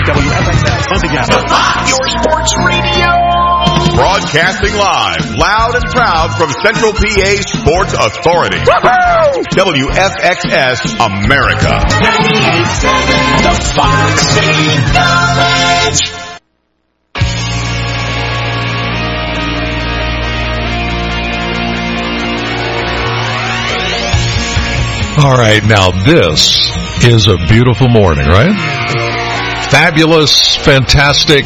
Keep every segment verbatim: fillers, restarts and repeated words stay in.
W F X S. Once again, Your Sports Radio. Broadcasting live, loud and proud from Central P A Sports Authority. Woohoo! W F X S America. ninety-eight point seven The Fox City Village. All right, now this is a beautiful morning, right? Fabulous, fantastic,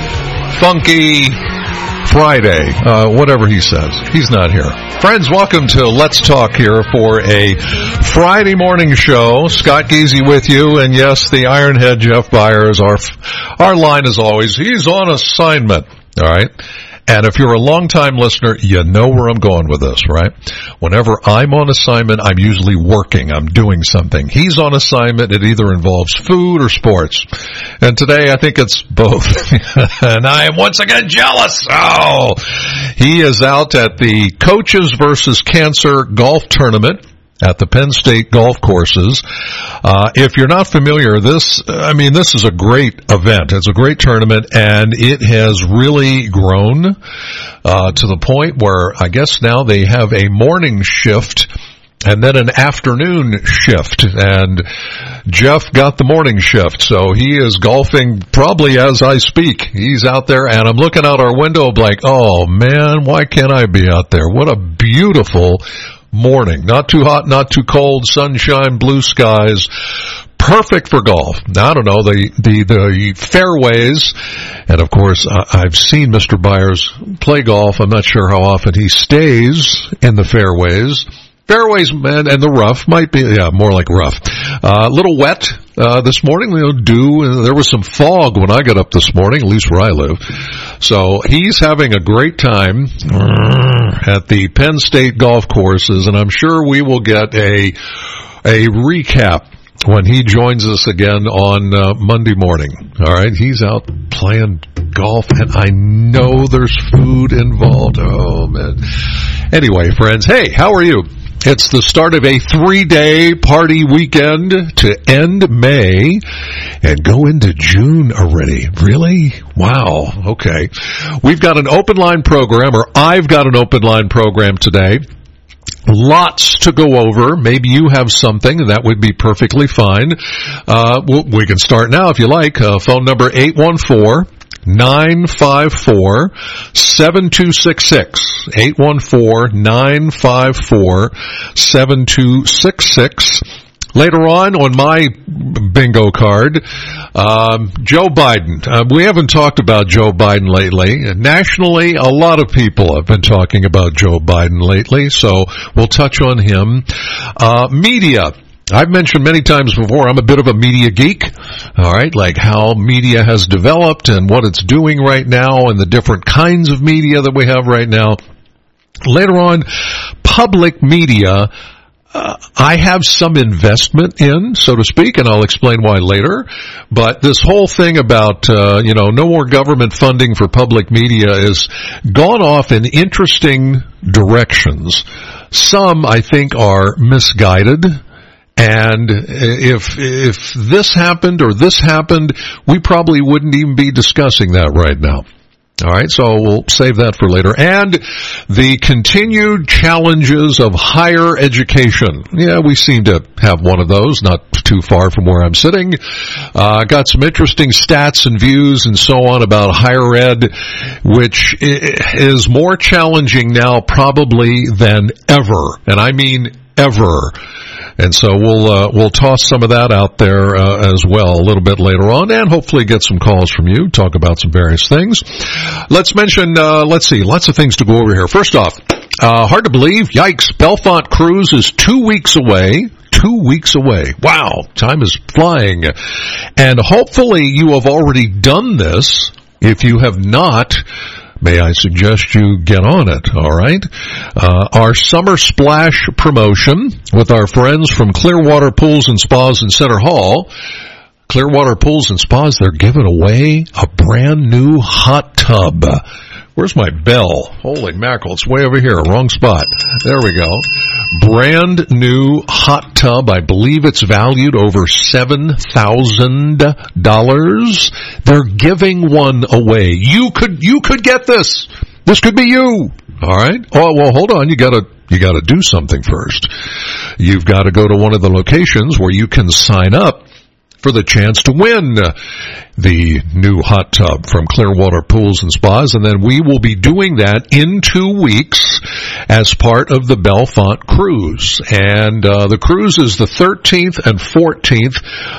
funky Friday, uh, whatever he says. He's not here. Friends, welcome to Let's Talk here for a Friday morning show. Scott Geezy with you, and yes, the Ironhead Jeff Byers. Our, our line is always, he's on assignment, all right? And if you're a long-time listener, you know where I'm going with this, right? Whenever I'm on assignment, I'm usually working. I'm doing something. He's on assignment. It either involves food or sports. And today, I think it's both. And I am once again jealous. Oh, he is out at the Coaches versus Cancer Golf Tournament at the Penn State golf courses. Uh, if you're not familiar, this, I mean, this is a great event. It's a great tournament, and it has really grown uh, to the point where I guess now they have a morning shift and then an afternoon shift. And Jeff got the morning shift, so he is golfing probably as I speak. He's out there, and I'm looking out our window like, oh, man, why can't I be out there? What a beautiful morning. Not too hot, not too cold, sunshine, blue skies. Perfect for golf. Now, I don't know, the, the, the fairways, and of course, I've seen Mister Byers play golf. I'm not sure how often he stays in the fairways. Fairways and, and the rough might be, yeah, more like rough. A uh, little wet uh, this morning, you know, dew. And there was some fog when I got up this morning, at least where I live. So he's having a great time at the Penn State golf courses, and I'm sure we will get a a recap when he joins us again on uh, Monday morning. All right, he's out playing golf, and I know there's food involved. Oh, man. Anyway, friends, hey, how are you? It's the start of a three-day party weekend to end May and go into June already. Really? Wow. Okay. We've got an open line program, or I've got an open line program today. Lots to go over. Maybe you have something, and that would be perfectly fine. Uh, we can start now if you like. Uh, phone number eight one four, nine five four, seven two six six. eight one four, nine five four, seven two six six. Later on, on my bingo card, um, Joe Biden. Uh, we haven't talked about Joe Biden lately. Nationally, a lot of people have been talking about Joe Biden lately, so we'll touch on him. Uh, media. I've mentioned many times before, I'm a bit of a media geek, all right, like how media has developed and what it's doing right now and the different kinds of media that we have right now. Later on, public media, uh, I have some investment in, so to speak, and I'll explain why later. But this whole thing about, uh, you know, no more government funding for public media is gone off in interesting directions. Some, I think, are misguided. And if if this happened or this happened, we probably wouldn't even be discussing that right now. All right, so we'll save that for later. And the continued challenges of higher education. Yeah, we seem to have one of those, not too far from where I'm sitting. Uh, got some interesting stats and views and so on about higher ed, which is more challenging now probably than ever. And I mean ever. And so we'll uh, we'll toss some of that out there uh, as well a little bit later on, and hopefully get some calls from you, talk about some various things. Let's mention, uh, let's see, lots of things to go over here. First off, uh, hard to believe, yikes, Belmont Cruise is two weeks away. Two weeks away. Wow, time is flying. And hopefully you have already done this. If you have not, may I suggest you get on it, all right? Uh, our Summer Splash promotion with our friends from Clearwater Pools and Spas in Center Hall. Clearwater Pools and Spas, they're giving away a brand new hot tub. Where's my bell? Holy mackerel, it's way over here, wrong spot. There we go. brand new hot tub. I believe it's valued over seven thousand dollars. They're giving one away. You could, you could get this. This could be you. All right. Oh, well, hold on. You gotta, you gotta do something first. You've got to go to one of the locations where you can sign up for the chance to win the new hot tub from Clearwater Pools and Spas, and then we will be doing that in two weeks as part of the Bellefonte Cruise. And uh, the cruise is the thirteenth and fourteenth.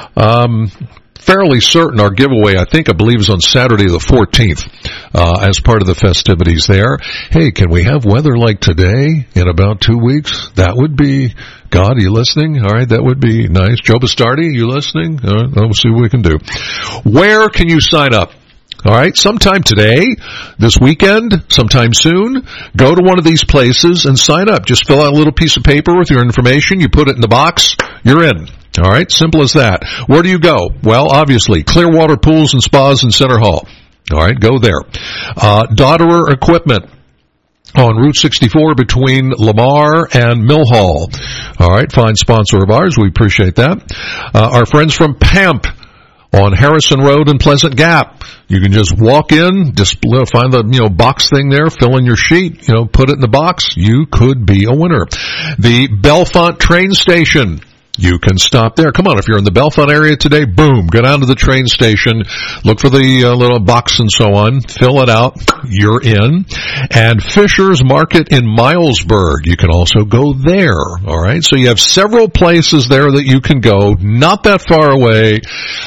Um, fairly certain our giveaway, I think, I believe, is on Saturday the fourteenth uh, as part of the festivities there. Hey, can we have weather like today in about two weeks? That would be... God, are you listening? All right, that would be nice. Joe Bastardi, you listening? All right, we'll see what we can do. Where can you sign up? All right, sometime today, this weekend, sometime soon, go to one of these places and sign up. Just fill out a little piece of paper with your information. You put it in the box. You're in. All right, simple as that. Where do you go? Well, obviously, Clearwater Pools and Spas in Center Hall. All right, go there. Uh, Dodderer Equipment on Route sixty-four between Lamar and Mill Hall. All right, fine sponsor of ours. We appreciate that. Uh, our friends from P A M P on Harrison Road and Pleasant Gap. You can just walk in, just find the, you know, box thing there, fill in your sheet, you know, put it in the box. You could be a winner. The Bellefonte train station. You can stop there. Come on, if you're in the Bellefonte area today, boom, go down to the train station, look for the uh, little box and so on, fill it out, you're in. And Fisher's Market in Milesburg, you can also go there, all right? So you have several places there that you can go, not that far away.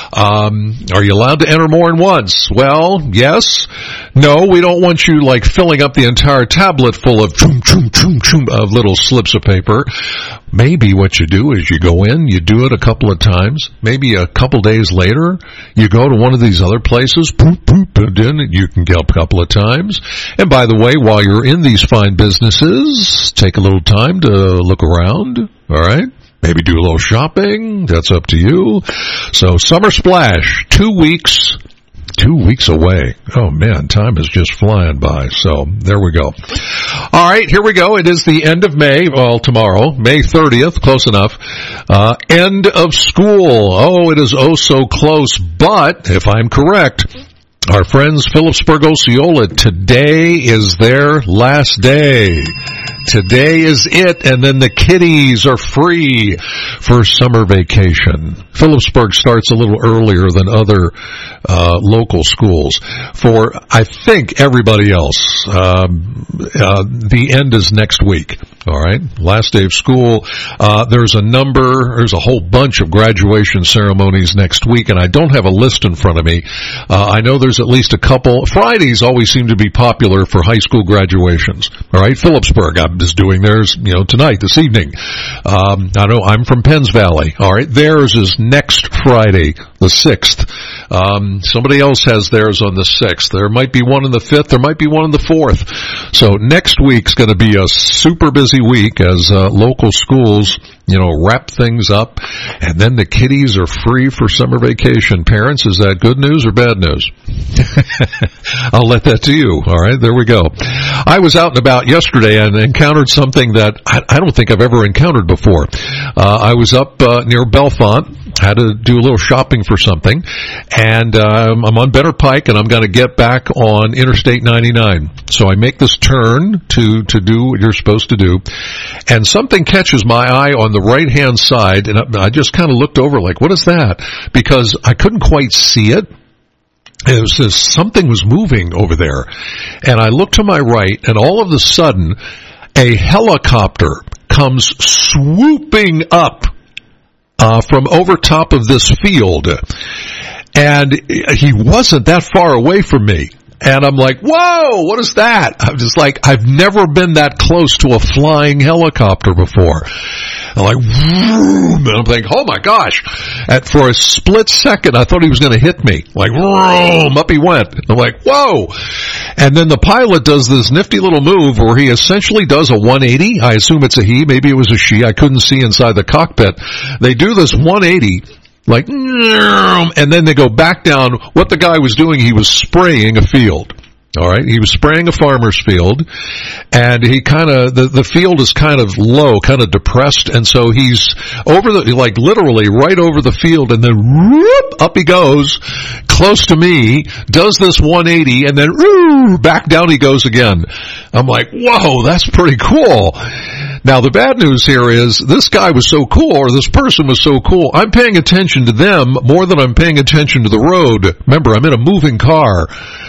Um, are you allowed to enter more than once? Well, yes. No, we don't want you, like, filling up the entire tablet full of choom, choom, choom, choom of little slips of paper. Maybe what you do is you go in, you do it a couple of times, maybe a couple days later, you go to one of these other places, poop, poop, and then you can get a couple of times. And by the way, while you're in these fine businesses, take a little time to look around, all right? Maybe do a little shopping, that's up to you. So Summer Splash, two weeks, two weeks away. Oh man, time is just flying by. So there we go. All right, here we go. It is the end of May. Well, tomorrow, May thirtieth, close enough. Uh, end of school. Oh, it is oh so close. But if I'm correct, our friends Phillipsburg Osceola, today is their last day. Today is it, and then the kiddies are free for summer vacation. Phillipsburg starts a little earlier than other uh, local schools. For, I think, everybody else, um, uh, the end is next week. All right, last day of school. Uh, there's a number, there's a whole bunch of graduation ceremonies next week, and I don't have a list in front of me. Uh, I know there's at least a couple. Fridays always seem to be popular for high school graduations. All right, Phillipsburg, I'm just doing theirs, you know, tonight, this evening. Um, I know I'm from Penns Valley. All right, theirs is next Friday, the sixth. Um, somebody else has theirs on the sixth. There might be one on the fifth. There might be one on the fourth. So next week's going to be a super busy week as uh, local schools, you know, wrap things up, and then the kiddies are free for summer vacation. Parents, is that good news or bad news? I'll let that to you. All right, there we go. I was out and about yesterday and encountered something that I, I don't think I've ever encountered before. Uh, I was up uh, near Bellefonte, had to do a little shopping for something, and um, I'm on Benner Pike, and I'm going to get back on Interstate ninety-nine. So I make this turn to, to do what you're supposed to do, and something catches my eye on the right-hand side, and I, I just kind of looked over like, what is that? Because I couldn't quite see it. It was as something was moving over there, and I looked to my right, and all of a sudden, a helicopter comes swooping up uh, from over top of this field, and he wasn't that far away from me. And I'm like, whoa, what is that? I'm just like, I've never been that close to a flying helicopter before. I'm like, vroom, and I'm thinking, oh my gosh. And for a split second, I thought he was going to hit me. Like, vroom, up he went. I'm like, whoa. And then the pilot does this nifty little move where he essentially does a one eighty. I assume it's a he. Maybe it was a she. I couldn't see inside the cockpit. They do this one eighty. Like, and then they go back down. What the guy was doing, he was spraying a field. All right, he was spraying a farmer's field, and he kind of, the, the field is kind of low, kind of depressed, and so he's over the, like literally right over the field, and then whoop, up he goes, close to me, does this one eighty, and then whoo, back down he goes again. I'm like, whoa, that's pretty cool. Now, the bad news here is this guy was so cool, or this person was so cool, I'm paying attention to them more than I'm paying attention to the road. Remember, I'm in a moving car.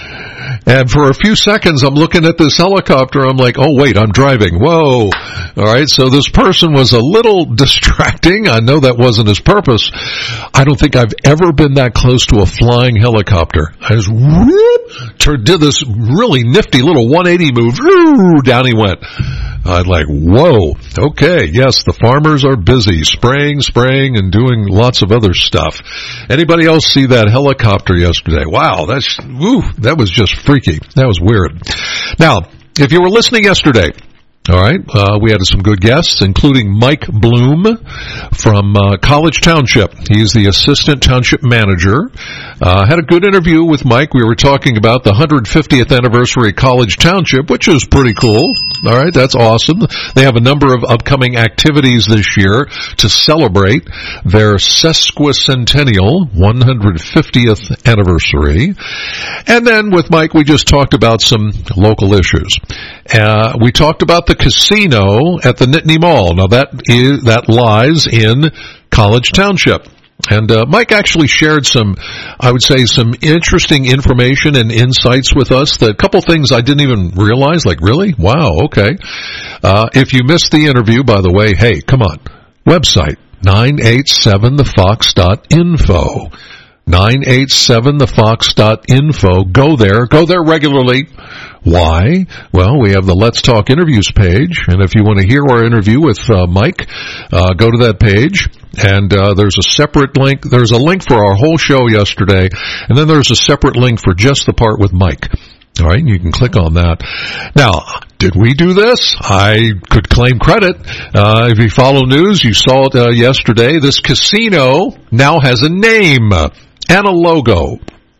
And for a few seconds, I'm looking at this helicopter. I'm like, oh, wait, I'm driving. Whoa. All right, so this person was a little distracting. I know that wasn't his purpose. I don't think I've ever been that close to a flying helicopter. I just whoop, did this really nifty little one eighty move. Whoo, down he went. I'm like, whoa, okay, yes, the farmers are busy spraying, spraying, and doing lots of other stuff. Anybody else see that helicopter yesterday? Wow, that's, woo, that was just freaky. That was weird. Now, if you were listening yesterday, all right, uh, we had some good guests, including Mike Bloom from uh, College Township. He's the assistant township manager. Uh, had a good interview with Mike. We were talking about the one hundred fiftieth anniversary of College Township, which is pretty cool. All right, that's awesome. They have a number of upcoming activities this year to celebrate their sesquicentennial one hundred fiftieth anniversary. And then with Mike, we just talked about some local issues. Uh, we talked about the casino at the Nittany Mall. Now that is, that lies in College Township. And uh, Mike actually shared some, I would say, some interesting information and insights with us. That a couple things I didn't even realize, like, really? Wow, okay. Uh, if you missed the interview, by the way, hey, come on. Website, nine eight seven the fox dot info. nine eight seven the fox dot info. Go there. Go there regularly. Why? Well, we have the Let's Talk Interviews page, and if you want to hear our interview with uh, Mike, uh, go to that page, and uh, there's a separate link. There's a link for our whole show yesterday, and then there's a separate link for just the part with Mike. All right, you can click on that. Now, did we do this? I could claim credit. Uh, if you follow news, you saw it uh, yesterday. This casino now has a name and a logo.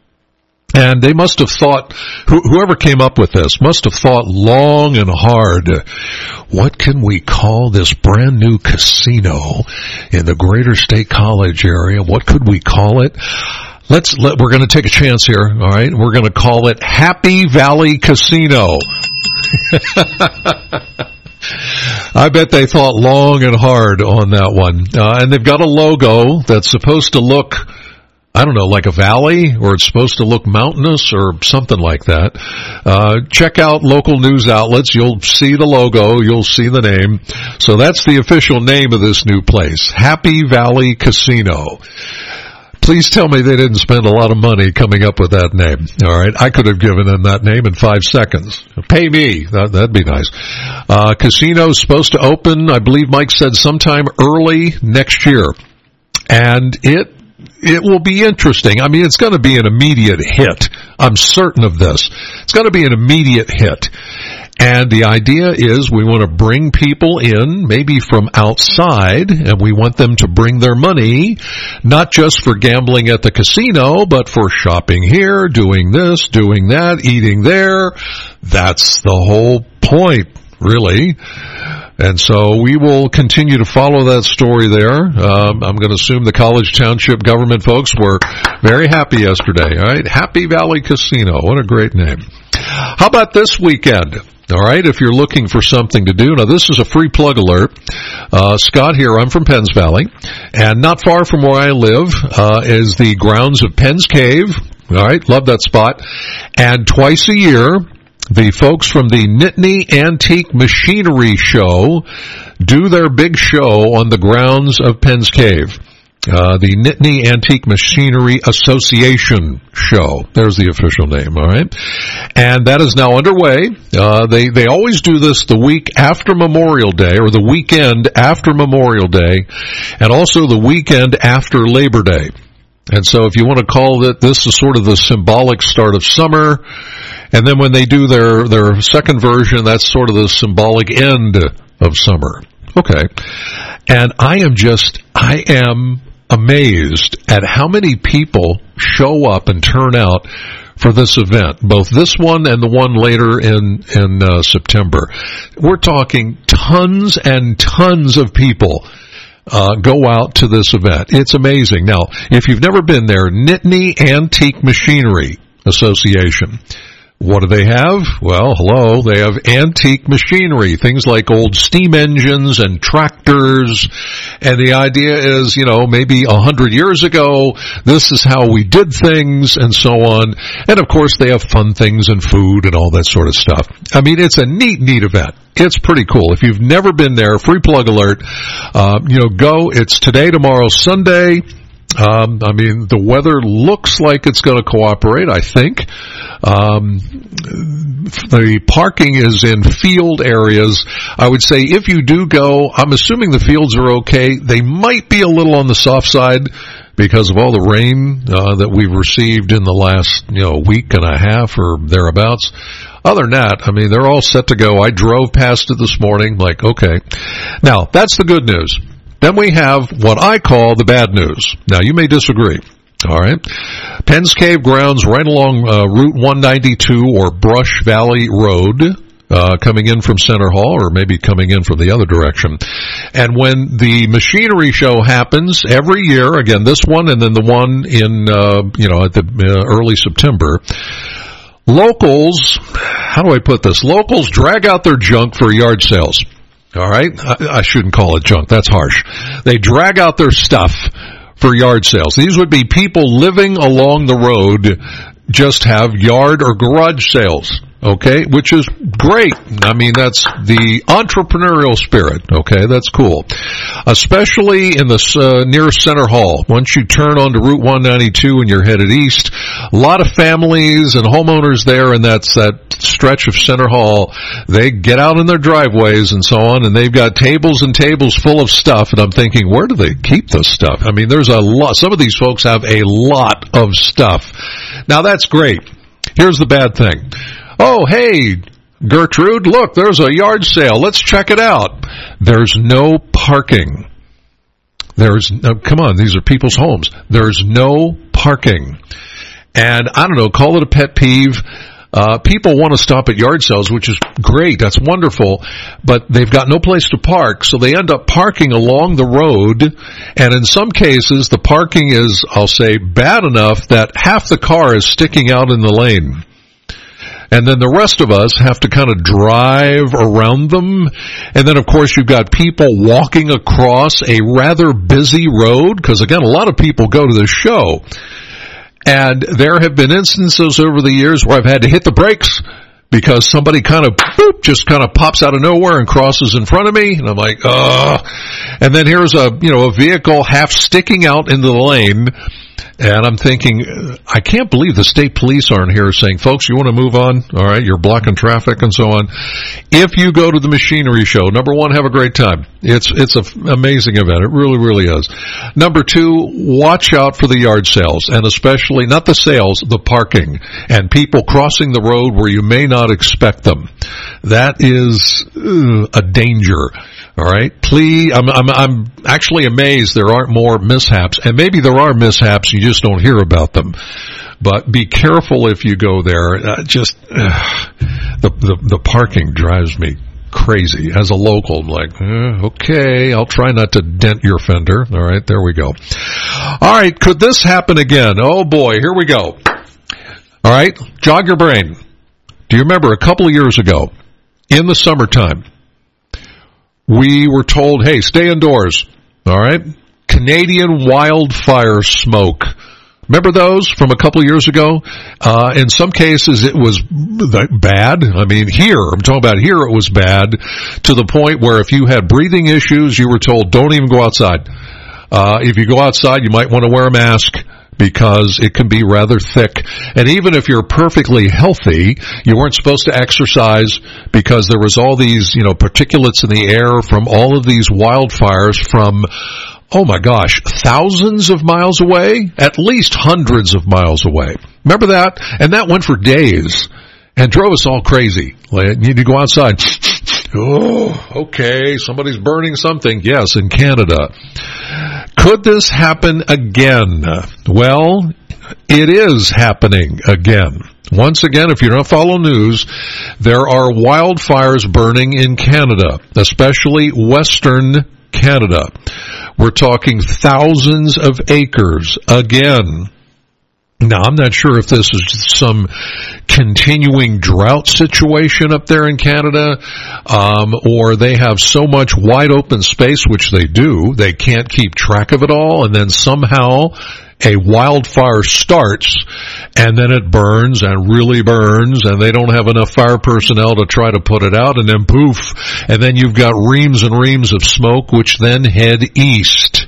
And they must have thought, whoever came up with this must have thought long and hard, what can we call this brand new casino in the Greater State College area? What could we call it? Let's, let, we're going to take a chance here, all right? We're going to call it Happy Valley Casino. I bet they thought long and hard on that one. Uh, and they've got a logo that's supposed to look, I don't know, like a valley, or it's supposed to look mountainous or something like that. Uh, check out local news outlets. You'll see the logo. You'll see the name. So that's the official name of this new place, Happy Valley Casino. Please tell me they didn't spend a lot of money coming up with that name. All right, I could have given them that name in five seconds. Pay me. That, that'd be nice. Uh, casino's supposed to open, I believe Mike said, sometime early next year. And it It will be interesting. I mean, it's going to be an immediate hit. I'm certain of this. It's going to be an immediate hit. And the idea is we want to bring people in, maybe from outside, and we want them to bring their money, not just for gambling at the casino, but for shopping here, doing this, doing that, eating there. That's the whole point, really. And so we will continue to follow that story there. Um, I'm going to assume the College Township government folks were very happy yesterday. All right, Happy Valley Casino. What a great name. How about this weekend? All right, if you're looking for something to do. Now, this is a free plug alert. Uh, Scott here. I'm from Penns Valley. And not far from where I live uh, is the grounds of Penns Cave. All right, love that spot. And twice a year, the folks from the Nittany Antique Machinery Show do their big show on the grounds of Penns Cave. Uh, the Nittany Antique Machinery Association Show. There's the official name, all right? And that is now underway. Uh, they, they always do this the week after Memorial Day, or the weekend after Memorial Day, and also the weekend after Labor Day. And so if you want to call it, this is sort of the symbolic start of summer. And then when they do their, their second version, that's sort of the symbolic end of summer. Okay. And I am just, I am amazed at how many people show up and turn out for this event, both this one and the one later in in uh, September. We're talking tons and tons of people uh, go out to this event. It's amazing. Now, if you've never been there, Nittany Antique Machinery Association. What do they have? Well, hello, they have antique machinery, things like old steam engines and tractors, and the idea is, you know, maybe a hundred years ago, this is how we did things, and so on. And of course, they have fun things and food and all that sort of stuff. I mean, it's a neat, neat event. It's pretty cool. If you've never been there, free plug alert, uh, you know, go. It's today, tomorrow, Sunday. Um, I mean, the weather looks like it's going to cooperate, I think. Um, the parking is in field areas. I would say if you do go, I'm assuming the fields are okay. They might be a little on the soft side because of all the rain uh, that we've received in the last, you know, week and a half or thereabouts. Other than that, I mean, they're all set to go. I drove past it this morning, like, okay. Now, that's the good news. Then we have what I call the bad news. Now, you may disagree. All right. Penn's Cave grounds right along uh, Route one ninety-two or Brush Valley Road, uh, coming in from Center Hall or maybe coming in from the other direction. And when the machinery show happens every year, again, this one and then the one in, uh, you know, at the uh, early September, locals, how do I put this? Locals drag out their junk for yard sales. All right? I, I shouldn't call it junk. That's harsh. They drag out their stuff for yard sales. These would be people living along the road just have yard or garage sales, okay, which is great. I mean, that's the entrepreneurial spirit, okay, that's cool. Especially in the uh, near Center Hall. Once you turn onto Route one ninety-two and you're headed east, a lot of families and homeowners there, and that's that stretch of Center Hall. They get out in their driveways and so on, and they've got tables and tables full of stuff, and I'm thinking, where do they keep this stuff? I mean, there's a lot. Some of these folks have a lot of stuff. Now, that's great. Here's the bad thing. Oh, hey, Gertrude, look, there's a yard sale. Let's check it out. There's no parking. There's no, come on, these are people's homes. There's no parking. And I don't know, call it a pet peeve. Uh, people want to stop at yard sales, which is great. That's wonderful. But they've got no place to park, so they end up parking along the road. And in some cases, the parking is, I'll say, bad enough that half the car is sticking out in the lane. And then the rest of us have to kind of drive around them. And then, of course, you've got people walking across a rather busy road, because, again, a lot of people go to this show. And there have been instances over the years where I've had to hit the brakes because somebody kind of, boop, just kind of pops out of nowhere and crosses in front of me. And I'm like, ugh. And then here's a, you know, a vehicle half sticking out into the lane. And I'm thinking, I can't believe the state police aren't here saying, folks, you want to move on? All right, you're blocking traffic and so on. If you go to the machinery show, number one, have a great time. It's it's an amazing event. It really, really is. Number two, watch out for the yard sales, and especially, not the sales, the parking, and people crossing the road where you may not expect them. That is uh, a danger. All right, please. I'm, I'm, I'm actually amazed there aren't more mishaps, and maybe there are mishaps. You just don't hear about them. But be careful if you go there. Uh, just uh, the, the the parking drives me crazy. As a local, I'm like, eh, okay, I'll try not to dent your fender. All right, there we go. All right, could this happen again? Oh boy, here we go. All right, jog your brain. Do you remember a couple of years ago, in the summertime, we were told, hey, stay indoors, all right? Canadian wildfire smoke. Remember those from a couple of years ago? Uh, in some cases, it was bad. I mean, here, I'm talking about here, it was bad to the point where if you had breathing issues, you were told, don't even go outside. Uh, if you go outside, you might want to wear a mask, because it can be rather thick. And even if you're perfectly healthy, you weren't supposed to exercise because there was all these, you know, particulates in the air from all of these wildfires from, oh my gosh, thousands of miles away? At least hundreds of miles away. Remember that? And that went for days and drove us all crazy. Like, you need to go outside. Oh, okay, somebody's burning something. Yes, in Canada. Could this happen again? Well, it is happening again. Once again, if you don't follow news, there are wildfires burning in Canada, especially Western Canada. We're talking thousands of acres again. Now, I'm not sure if this is some continuing drought situation up there in Canada, um, or they have so much wide open space, which they do, they can't keep track of it all, and then somehow a wildfire starts, and then it burns and really burns, and they don't have enough fire personnel to try to put it out, and then poof, and then you've got reams and reams of smoke, which then head east.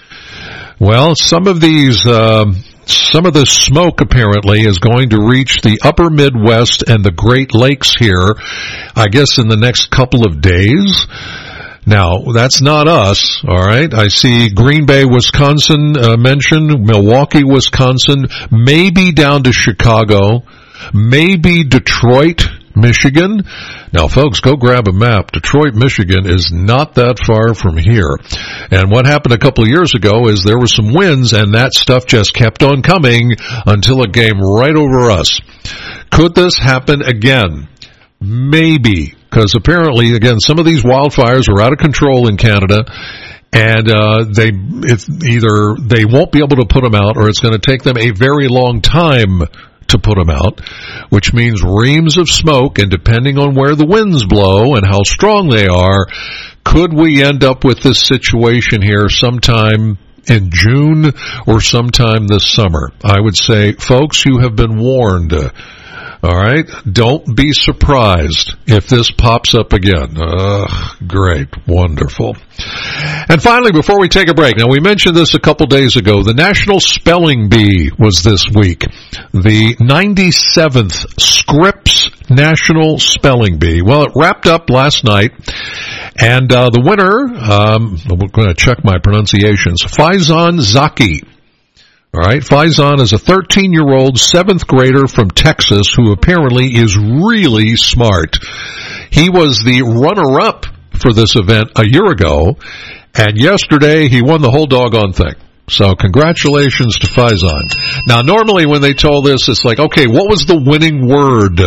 Well, some of these, um, some of the smoke apparently is going to reach the upper Midwest and the Great Lakes here, I guess in the next couple of days. Now, that's not us, all right? I see Green Bay, Wisconsin uh, mentioned, Milwaukee, Wisconsin, maybe down to Chicago, maybe Detroit, Michigan. Now, folks, go grab a map. Detroit, Michigan is not that far from here. And what happened a couple of years ago is there were some winds, and that stuff just kept on coming until it came right over us. Could this happen again? Maybe. Because apparently, again, some of these wildfires are out of control in Canada, and uh, they it's either they won't be able to put them out, or it's going to take them a very long time to put them out, which means reams of smoke, and depending on where the winds blow and how strong they are, could we end up with this situation here sometime in June or sometime this summer? I would say, folks, you have been warned. All right? Don't be surprised if this pops up again. Ugh, great. Wonderful. And finally, before we take a break, now we mentioned this a couple days ago, the National Spelling Bee was this week. The ninety-seventh Scripps National Spelling Bee. Well, it wrapped up last night, and uh, the winner, um, I'm going to check my pronunciations, Faizan Zaki. All right, Faizan is a thirteen-year-old seventh grader from Texas who apparently is really smart. He was the runner-up for this event a year ago, and yesterday he won the whole doggone thing. So congratulations to Faizan. Now, normally when they told this, it's like, okay, what was the winning word?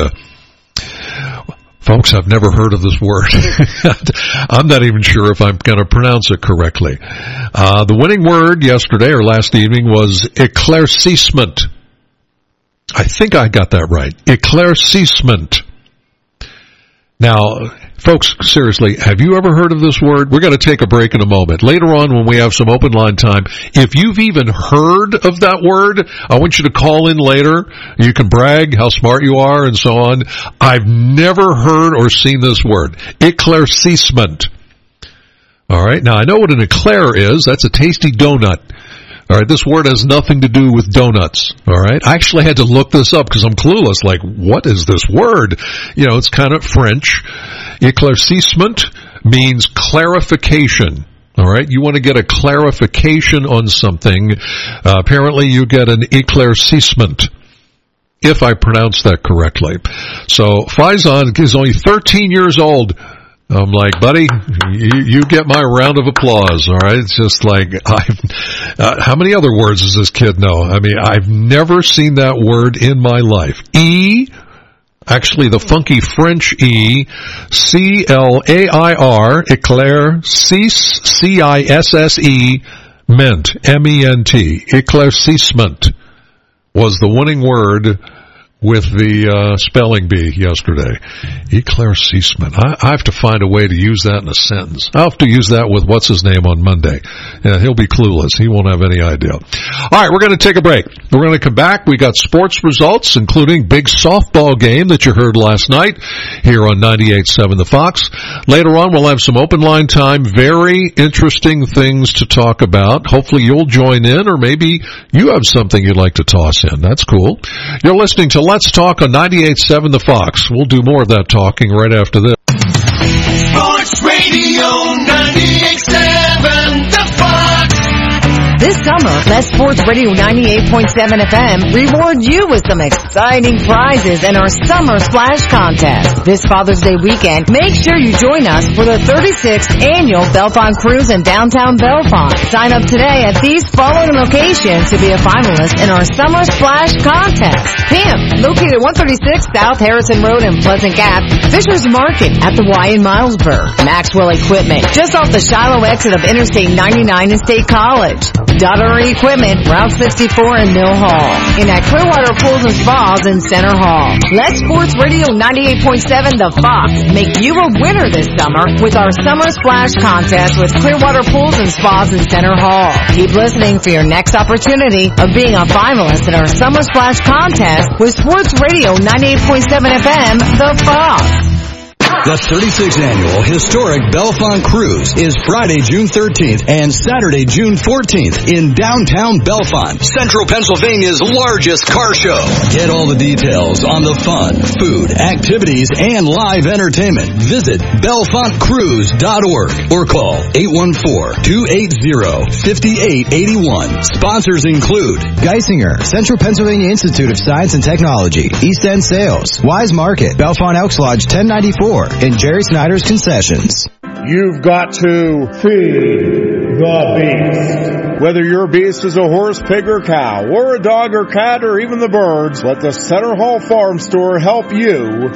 Folks, I've never heard of this word. I'm not even sure if I'm going to pronounce it correctly. Uh, the winning word yesterday or last evening was éclaircissement. I think I got that right. Éclaircissement. Now, folks, seriously, have you ever heard of this word? We're going to take a break in a moment. Later on, when we have some open line time, if you've even heard of that word, I want you to call in later. You can brag how smart you are and so on. I've never heard or seen this word. Éclaircissement. All right. Now, I know what an eclair is. That's a tasty donut. All right, this word has nothing to do with donuts, all right? I actually had to look this up because I'm clueless, like, what is this word? You know, it's kind of French. Éclaircissement means clarification, all right? You want to get a clarification on something. Uh, apparently you get an éclaircissement, if I pronounce that correctly. So Faizan is only thirteen years old. I'm like, buddy, you, you get my round of applause, all right? It's just like, I've, uh, how many other words does this kid know? I mean, I've never seen that word in my life. E, actually the funky French E, C L A I R, éclair, cis, C I S S E, ment, M E N T, éclaircissement was the winning word with the uh, spelling bee yesterday. Éclaircissement. I, I have to find a way to use that in a sentence. I'll have to use that with what's his name on Monday. Yeah, he'll be clueless. He won't have any idea. All right, we're going to take a break. We're going to come back. We got sports results, including big softball game that you heard last night here on ninety-eight point seven The Fox. Later on, we'll have some open line time. Very interesting things to talk about. Hopefully you'll join in, or maybe you have something you'd like to toss in. That's cool. You're listening to Let's Talk on ninety-eight point seven The Fox. We'll do more of that talking right after this. Sports Radio ninety-eight point seven The Fox. This summer, let Sports Radio ninety-eight point seven F M reward you with some exciting prizes in our Summer Splash Contest. This Father's Day weekend, make sure you join us for the thirty-sixth Annual Bellefonte Cruise in downtown Bellefonte. Sign up today at these following locations to be a finalist in our Summer Splash Contest. P I M, located at one thirty-six South Harrison Road in Pleasant Gap. Fisher's Market at the Y in Milesburg. Maxwell Equipment, just off the Shiloh exit of Interstate ninety-nine and State College. Daughtery Equipment, Route sixty-four in Mill Hall. And at Clearwater Pools and Spas in Center Hall. Let Sports Radio ninety-eight point seven The Fox make you a winner this summer with our Summer Splash Contest with Clearwater Pools and Spas in Center Hall. Keep listening for your next opportunity of being a finalist in our Summer Splash Contest with Sports Radio ninety-eight point seven F M The Fox. The thirty-sixth Annual Historic Bellefonte Cruise is Friday, June thirteenth and Saturday, June fourteenth in downtown Bellefonte, Central Pennsylvania's largest car show. Get all the details on the fun, food, activities, and live entertainment. Visit bellefonte cruise dot org or call eight one four, two eight zero, five eight eight one. Sponsors include Geisinger, Central Pennsylvania Institute of Science and Technology, East End Sales, Wise Market, Bellefonte Elks Lodge ten ninety-four, and Jerry Snyder's Concessions. You've got to feed the beast. Whether your beast is a horse, pig, or cow, or a dog or cat, or even the birds, let the Center Hall Farm Store help you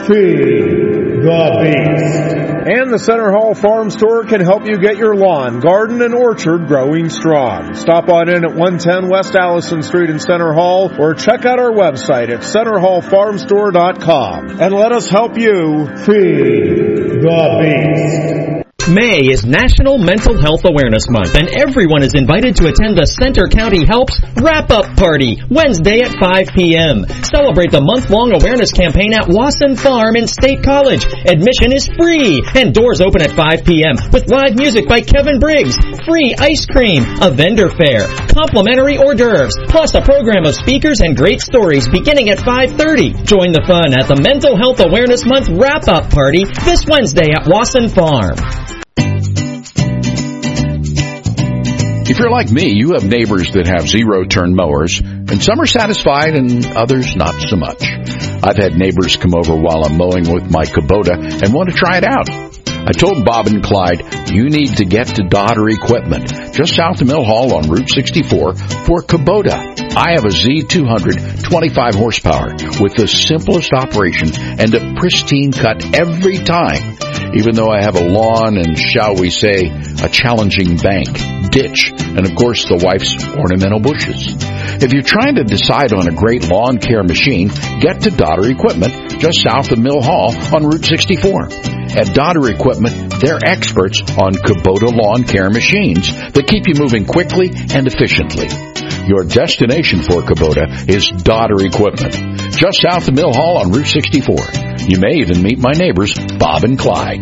feed the beast. And the Center Hall Farm Store can help you get your lawn, garden, and orchard growing strong. Stop on in at one ten West Allison Street in Center Hall, or check out our website at center hall farm store dot com. And let us help you feed the beast. May is National Mental Health Awareness Month, and everyone is invited to attend the Center County Helps Wrap-Up Party, Wednesday at five p.m. Celebrate the month-long awareness campaign at Wasson Farm in State College. Admission is free, and doors open at five p.m. with live music by Kevin Briggs, free ice cream, a vendor fair, complimentary hors d'oeuvres, plus a program of speakers and great stories beginning at five thirty. Join the fun at the Mental Health Awareness Month Wrap-Up Party this Wednesday at Wasson Farm. If you're like me, you have neighbors that have zero-turn mowers, and some are satisfied and others not so much. I've had neighbors come over while I'm mowing with my Kubota and want to try it out. I told Bob and Clyde, you need to get to Daughtery Equipment, just south of Mill Hall on Route sixty-four, for Kubota. I have a Z two hundred twenty-five horsepower with the simplest operation and a pristine cut every time, even though I have a lawn and, shall we say, a challenging bank, ditch, and of course the wife's ornamental bushes. If you're trying to decide on a great lawn care machine, get to Daughtery Equipment, just south of Mill Hall on Route sixty-four. At Daughtery Equipment, they're experts on Kubota lawn care machines that keep you moving quickly and efficiently. Your destination for Kubota is Daughtery Equipment, just south of Mill Hall on Route sixty-four. You may even meet my neighbors, Bob and Clyde.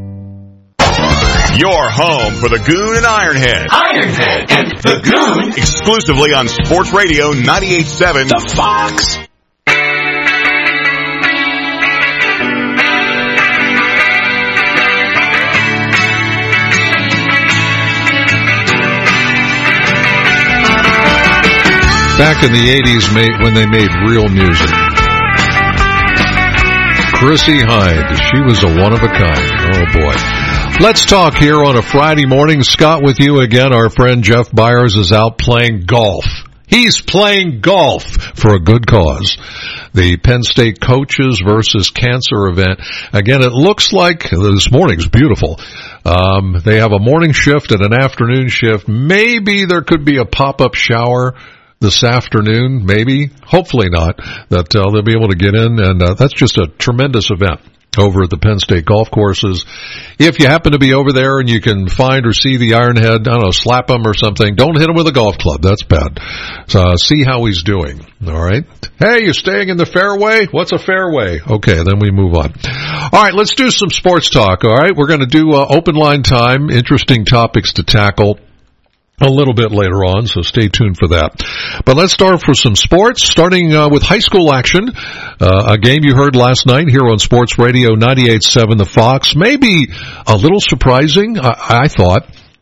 Your home for the Goon and Ironhead. Ironhead and the Goon. Exclusively on Sports Radio ninety-eight point seven The Fox. Back in the eighties, when they made real music. Chrissie Hynde, she was a one-of-a-kind. Oh, boy. Let's talk here on a Friday morning. Scott with you again. Our friend Jeff Byers is out playing golf. He's playing golf for a good cause. The Penn State Coaches versus Cancer event. Again, it looks like this morning's beautiful. Um, they have a morning shift and an afternoon shift. Maybe there could be a pop-up shower this afternoon, maybe, hopefully not, that uh, they'll be able to get in, and uh, that's just a tremendous event over at the Penn State golf courses. If you happen to be over there and you can find or see the Ironhead, I don't know, slap him or something, don't hit him with a golf club, that's bad. So uh, see how he's doing, all right? Hey, you're staying in the fairway? What's a fairway? Okay, then we move on. All right, let's do some sports talk, all right? We're going to do uh, open line time, interesting topics to tackle a little bit later on, so stay tuned for that. But let's start for some sports, starting uh, with high school action. Uh, a game you heard last night here on Sports Radio ninety-eight point seven The Fox. Maybe a little surprising, I, I thought.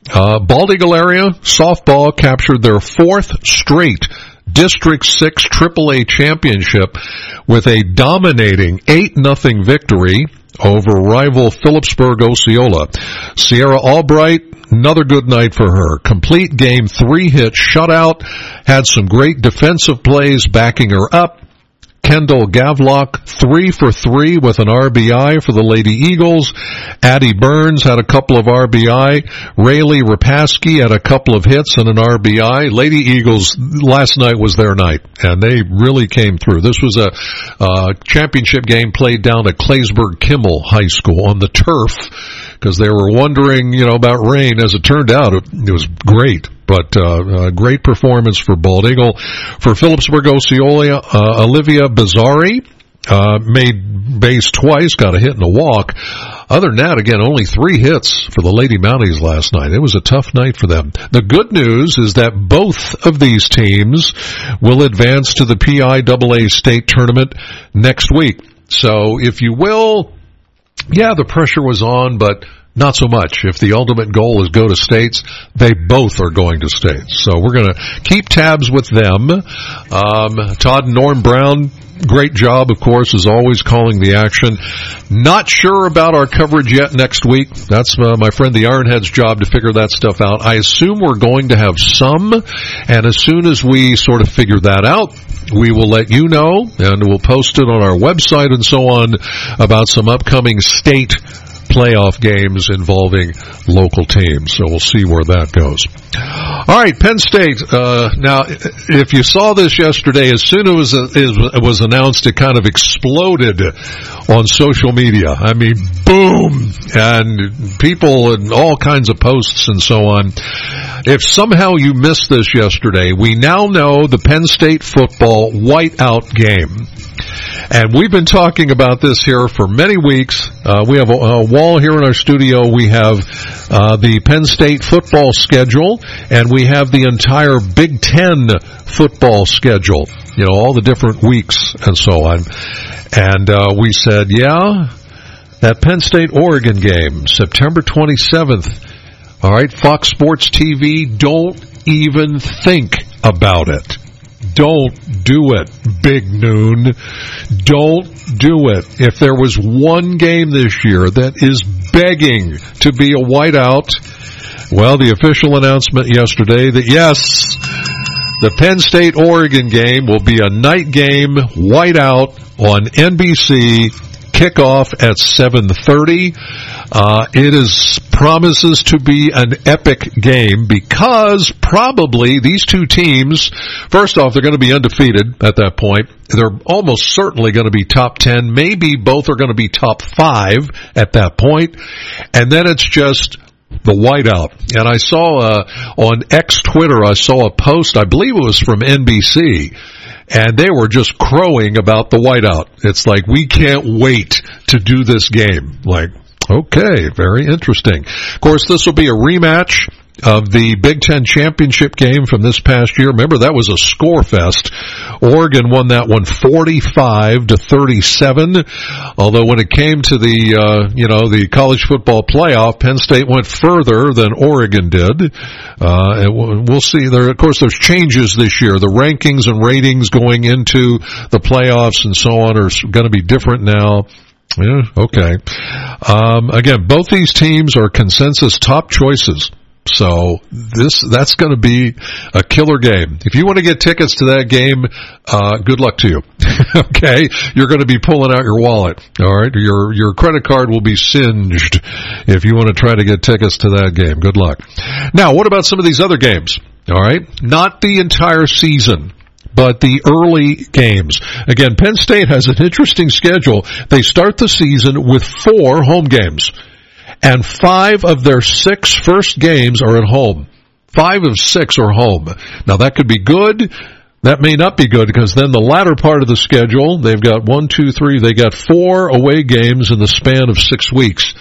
Uh, Bald Eagle area softball captured their fourth straight District six triple A championship with a dominating eight nothing victory over rival Phillipsburg Osceola. Sierra Albright, another good night for her. Complete game, three hit shutout, had some great defensive plays backing her up. Kendall Gavlock, three for three with an R B I for the Lady Eagles. Addie Burns had a couple of R B I. Rayleigh Rapaski had a couple of hits and an R B I. Lady Eagles, last night was their night, and they really came through. This was a uh, championship game played down at Claysburg Kimmel High School on the turf, because they were wondering, you know, about rain. As it turned out, it, it was great. But uh, a great performance for Bald Eagle. For Phillipsburg Osceola, uh, Olivia Bizzari uh, made base twice, got a hit and a walk. Other than that, again, only three hits for the Lady Mounties last night. It was a tough night for them. The good news is that both of these teams will advance to the P I A A state tournament next week. So, if you will, yeah, the pressure was on, but not so much. If the ultimate goal is go to states, they both are going to states. So we're going to keep tabs with them. Um, Todd and Norm Brown, great job, of course, as always, calling the action. Not sure about our coverage yet next week. That's uh, my friend the Ironhead's job to figure that stuff out. I assume we're going to have some, and as soon as we sort of figure that out, we will let you know, and we'll post it on our website and so on about some upcoming state playoff games involving local teams. So we'll see where that goes. All right, Penn State. Uh, now, if you saw this yesterday, as soon as it was announced, it kind of exploded on social media. I mean, boom, and people and all kinds of posts and so on. If somehow you missed this yesterday, we now know the Penn State football whiteout game. And we've been talking about this here for many weeks. Uh, we have a, a wall here in our studio. We have uh, the Penn State football schedule, and we have the entire Big Ten football schedule, you know, all the different weeks and so on. And uh, we said, yeah, that Penn State-Oregon game, September twenty-seventh. All right, Fox Sports T V, don't even think about it. Don't do it, Big Noon. Don't do it. If there was one game this year that is begging to be a whiteout, well, the official announcement yesterday that, yes, the Penn State-Oregon game will be a night game whiteout on N B C, kickoff at seven thirty. Uh, it is promises to be an epic game because probably these two teams, first off, they're going to be undefeated at that point. They're almost certainly going to be top ten. Maybe both are going to be top five at that point. And then it's just the whiteout. And I saw uh, on X Twitter, I saw a post, I believe it was from N B C, and they were just crowing about the whiteout. It's like, we can't wait to do this game. Like, okay, very interesting. Of course, this will be a rematch of the Big Ten championship game from this past year. Remember, that was a score fest. Oregon won that one forty-five to thirty-seven. Although when it came to the, uh, you know, the college football playoff, Penn State went further than Oregon did. Uh, and we'll see. There, of course, there's changes this year. The rankings and ratings going into the playoffs and so on are going to be different now. Yeah, okay. Um, again, both these teams are consensus top choices. So this, that's going to be a killer game. If you want to get tickets to that game, uh, good luck to you. Okay? You're going to be pulling out your wallet. All right? Your, your credit card will be singed if you want to try to get tickets to that game. Good luck. Now, what about some of these other games? All right? Not the entire season, but the early games. Again, Penn State has an interesting schedule. They start the season with four home games. And five of their six first games are at home. Five of six are home. Now, that could be good. That may not be good, because then the latter part of the schedule, they've got one, two, three, they got four away games in the span of six weeks.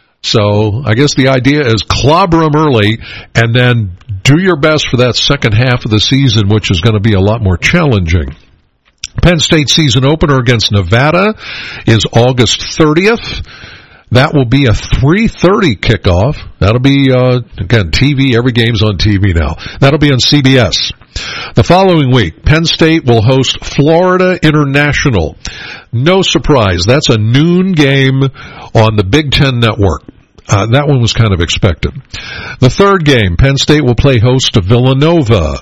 So I guess the idea is clobber them early and then do your best for that second half of the season, which is going to be a lot more challenging. Penn State season opener against Nevada is August thirtieth. That will be a three thirty kickoff. That'll be, uh, again, T V. Every game's on T V now. That'll be on C B S. The following week, Penn State will host Florida International. No surprise. That's a noon game on the Big Ten Network. Uh, that one was kind of expected. The third game, Penn State will play host to Villanova.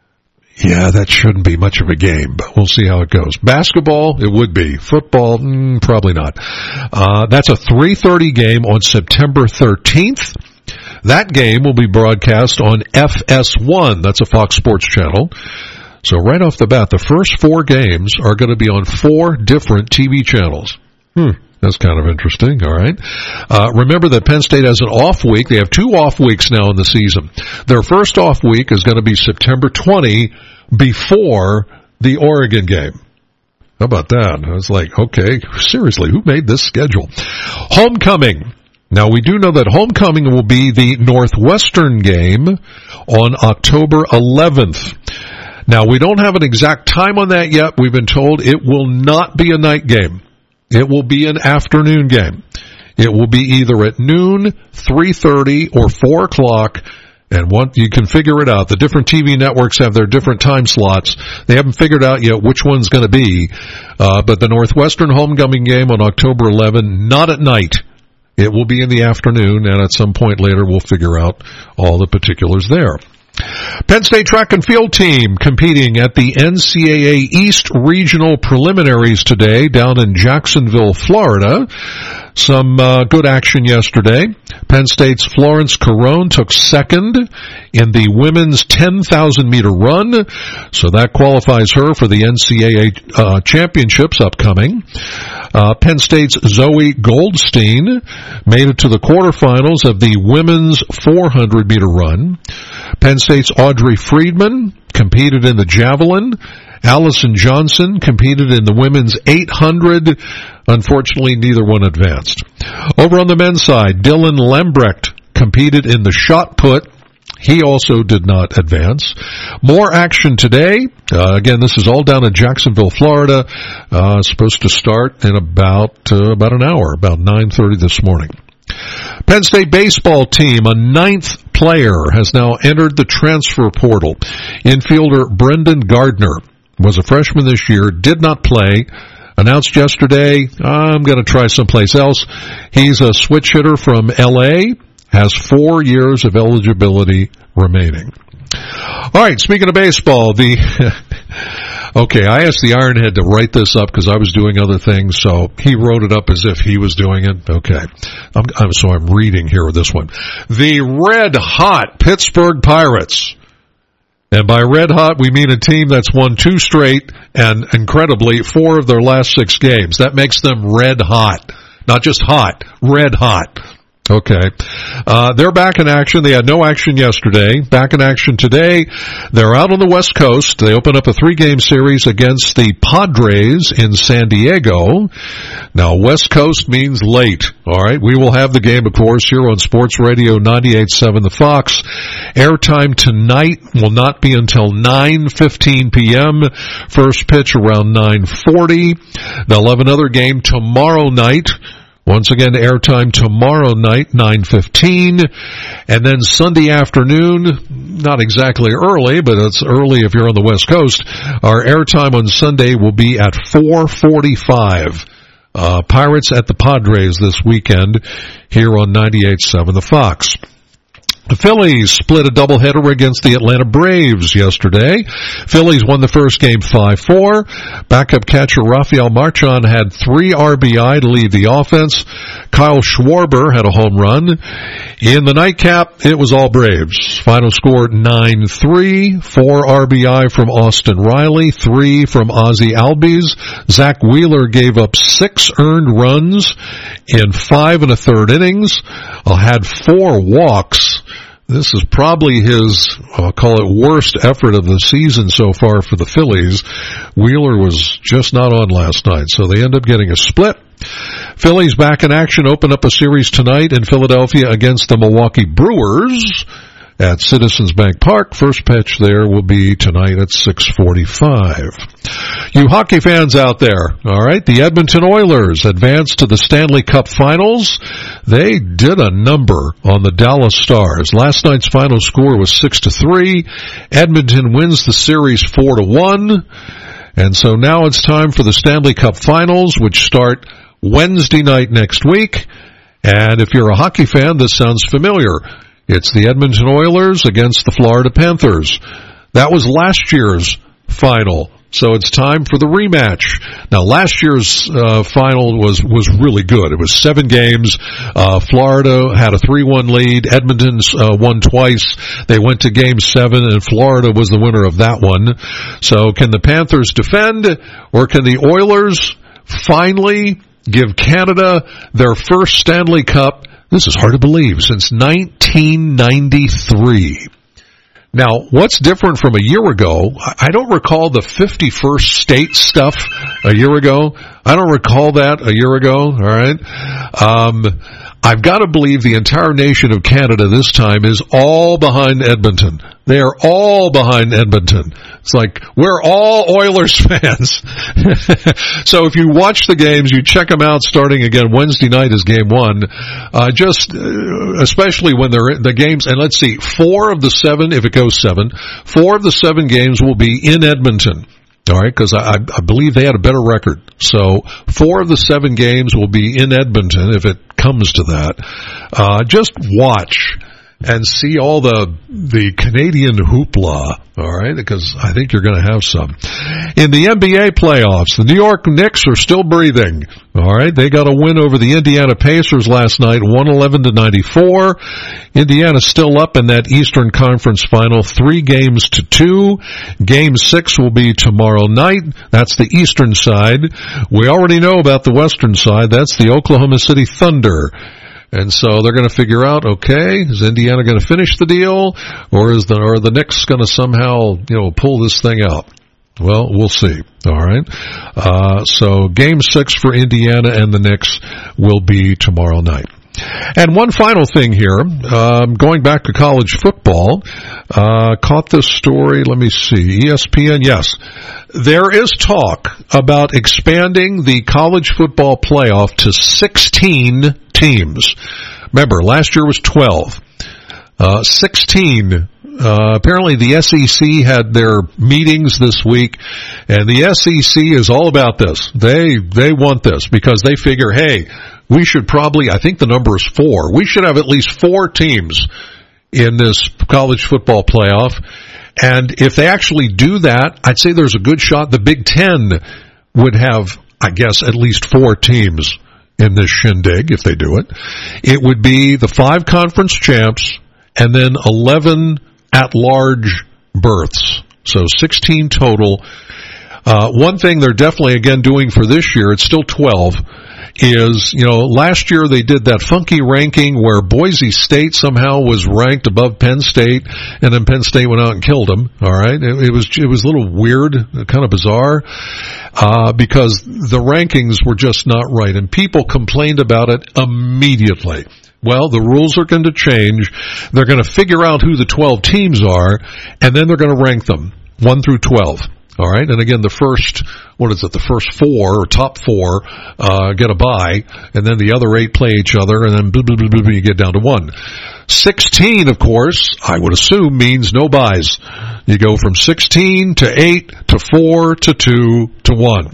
Yeah, that shouldn't be much of a game, but we'll see how it goes. Basketball, it would be. Football, mm, probably not. Uh, that's a three thirty game on September thirteenth. That game will be broadcast on F S one. That's a Fox Sports channel. So right off the bat, the first four games are going to be on four different T V channels. Hmm. That's kind of interesting, all right. Uh, remember that Penn State has an off week. They have two off weeks now in the season. Their first off week is going to be September twentieth before the Oregon game. How about that? I was like, okay, seriously, who made this schedule? Homecoming. Now, we do know that homecoming will be the Northwestern game on October eleventh. Now, we don't have an exact time on that yet. We've been told it will not be a night game. It will be an afternoon game. It will be either at noon, three thirty, or four o'clock, and one, you can figure it out. The different T V networks have their different time slots. They haven't figured out yet which one's going to be, uh, but the Northwestern homecoming game on October eleventh, not at night. It will be in the afternoon, and at some point later we'll figure out all the particulars there. Penn State track and field team competing at the N C double A East Regional Preliminaries today down in Jacksonville, Florida. Some uh, good action yesterday. Penn State's Florence Carone took second in the women's ten thousand meter run, so that qualifies her for the N C double A uh, championships upcoming. Uh, Penn State's Zoe Goldstein made it to the quarterfinals of the women's four hundred meter run. Penn State's Audrey Friedman competed in the javelin. Allison Johnson competed in the women's eight hundred. Unfortunately, neither one advanced. Over on the men's side, Dylan Lembrecht competed in the shot put. He also did not advance. More action today. Uh, again, this is all down in Jacksonville, Florida. Uh, supposed to start in about uh, about an hour, about nine thirty this morning. Penn State baseball team, a ninth player, has now entered the transfer portal. Infielder Brendan Gardner was a freshman this year, did not play. Announced yesterday, I'm going to try someplace else. He's a switch hitter from L A, has four years of eligibility remaining. All right, speaking of baseball, the okay, I asked the Ironhead to write this up because I was doing other things, so he wrote it up as if he was doing it. Okay, I'm, I'm, so I'm reading here with this one. The red-hot Pittsburgh Pirates. And by red hot, we mean a team that's won two straight and, incredibly, four of their last six games. That makes them red hot. Not just hot, red hot. Okay. Uh, they're back in action. They had no action yesterday. Back in action today. They're out on the West Coast. They open up a three-game series against the Padres in San Diego. Now, West Coast means late. All right. We will have the game, of course, here on Sports Radio ninety-eight point seven The Fox. Airtime tonight will not be until nine fifteen p.m. First pitch around nine forty. They'll have another game tomorrow night. Once again, airtime tomorrow night, nine fifteen, and then Sunday afternoon, not exactly early, but it's early if you're on the West Coast. Our airtime on Sunday will be at four forty-five. Uh, Pirates at the Padres this weekend here on ninety-eight point seven The Fox. The Phillies split a doubleheader against the Atlanta Braves yesterday. Phillies won the first game five four. Backup catcher Rafael Marchand had three R B I to lead the offense. Kyle Schwarber had a home run. In the nightcap, it was all Braves. Final score nine three. Four R B I from Austin Riley, three from Ozzie Albies. Zach Wheeler gave up six earned runs in five and a third innings. Uh, had four walks. This is probably his, I'll call it, worst effort of the season so far for the Phillies. Wheeler was just not on last night, so they end up getting a split. Phillies back in action, open up a series tonight in Philadelphia against the Milwaukee Brewers. at Citizens Bank Park. First pitch there will be tonight at six forty-five. You hockey fans out there, all right, the Edmonton Oilers advanced to the Stanley Cup Finals. They did a number on the Dallas Stars. Last night's final score was six to three. Edmonton wins the series four to one. And so now it's time for the Stanley Cup Finals, which start Wednesday night next week. And if you're a hockey fan, this sounds familiar. It's the Edmonton Oilers against the Florida Panthers. That was last year's final. So it's time for the rematch. Now, last year's uh, final was was really good. It was seven games. Uh, Florida had a three one lead. Edmonton uh, won twice. They went to game seven, and Florida was the winner of that one. So can the Panthers defend, or can the Oilers finally give Canada their first Stanley Cup? This is hard to believe, since nineteen ninety-three. Now, what's different from a year ago? I don't recall the fifty-first state stuff a year ago. I don't recall that a year ago, all right? Um, I've got to believe the entire nation of Canada this time is all behind Edmonton. They are all behind Edmonton. It's like, we're all Oilers fans. So if you watch the games, you check them out starting again Wednesday night is game one. Uh, just, uh, especially when they're in the games, and let's see, four of the seven, if it goes seven, four of the seven games will be in Edmonton. All right, because I, I believe they had a better record. So four of the seven games will be in Edmonton if it comes to that. Uh, just watch and see all the the Canadian hoopla, all right, because I think you're going to have some. In the N B A playoffs, the New York Knicks are still breathing, all right. They got a win over the Indiana Pacers last night, one eleven to ninety-four. Indiana's still up in that Eastern Conference final, three games to two. Game six will be tomorrow night. That's the Eastern side. We already know about the Western side. That's the Oklahoma City Thunder. And so they're going to figure out, okay, is Indiana going to finish the deal, or is the or the Knicks going to somehow, you know, pull this thing out? Well, we'll see. All right. Uh, so game six for Indiana and the Knicks will be tomorrow night. And one final thing here, um, going back to college football, uh, caught this story, let me see, E S P N, yes. There is talk about expanding the college football playoff to sixteen teams. Remember, last year was twelve. Uh, sixteen. Uh, apparently the S E C had their meetings this week, and the S E C is all about this. They, they want this because they figure, hey, we should probably, I think the number is four. We should have at least four teams in this college football playoff. And if they actually do that, I'd say there's a good shot the Big Ten would have, I guess, at least four teams in this shindig if they do it. It would be the five conference champs and then eleven at-large berths. So sixteen total. Uh, one thing they're definitely, again, doing for this year, it's still twelve, is, you know, last year they did that funky ranking where Boise State somehow was ranked above Penn State, and then Penn State went out and killed them. All right, it, it was it was a little weird, kind of bizarre, uh, because the rankings were just not right, and people complained about it immediately. Well, the rules are going to change. They're going to figure out who the twelve teams are, and then they're going to rank them one through twelve. All right, and again, the first, what is it, the first four, or top four, uh, get a bye, and then the other eight play each other, and then blah, blah, blah, blah, you get down to one. sixteen, of course, I would assume means no byes. You go from sixteen to eight to four to two to one.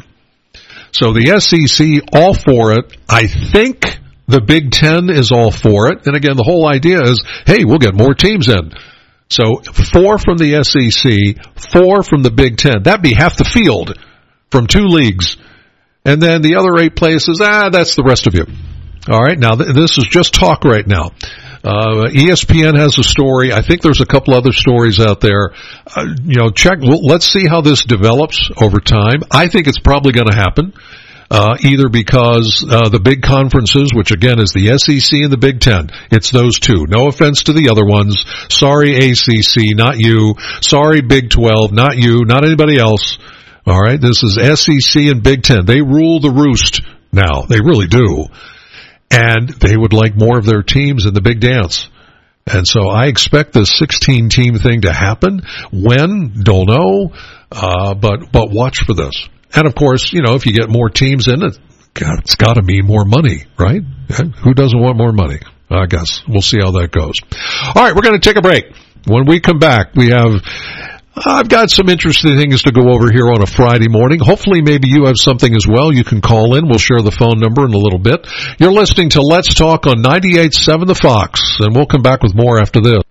So the S E C, all for it. I think the Big Ten is all for it. And again, the whole idea is, hey, we'll get more teams in. So four from the S E C, four from the Big Ten. That'd be half the field from two leagues. And then the other eight places, ah, that's the rest of you. All right, now th- this is just talk right now. Uh, E S P N has a story. I think there's a couple other stories out there. Uh, you know, check. Well, let's see how this develops over time. I think it's probably going to happen. Uh, either because uh, the big conferences, which again is the S E C and the Big Ten, it's those two. No offense to the other ones. Sorry, A C C, not you. Sorry, Big twelve, not you, not anybody else. All right, this is S E C and Big Ten. They rule the roost now. They really do. And they would like more of their teams in the big dance. And so I expect this sixteen-team thing to happen. When? Don't know. Uh, but, but watch for this. And of course, you know, if you get more teams in it, God, it's got to mean more money, right? Who doesn't want more money? I guess. We'll see how that goes. All right, we're going to take a break. When we come back, we have, I've got some interesting things to go over here on a Friday morning. Hopefully maybe you have something as well. You can call in. We'll share the phone number in a little bit. You're listening to Let's Talk on ninety-eight point seven The Fox, and we'll come back with more after this.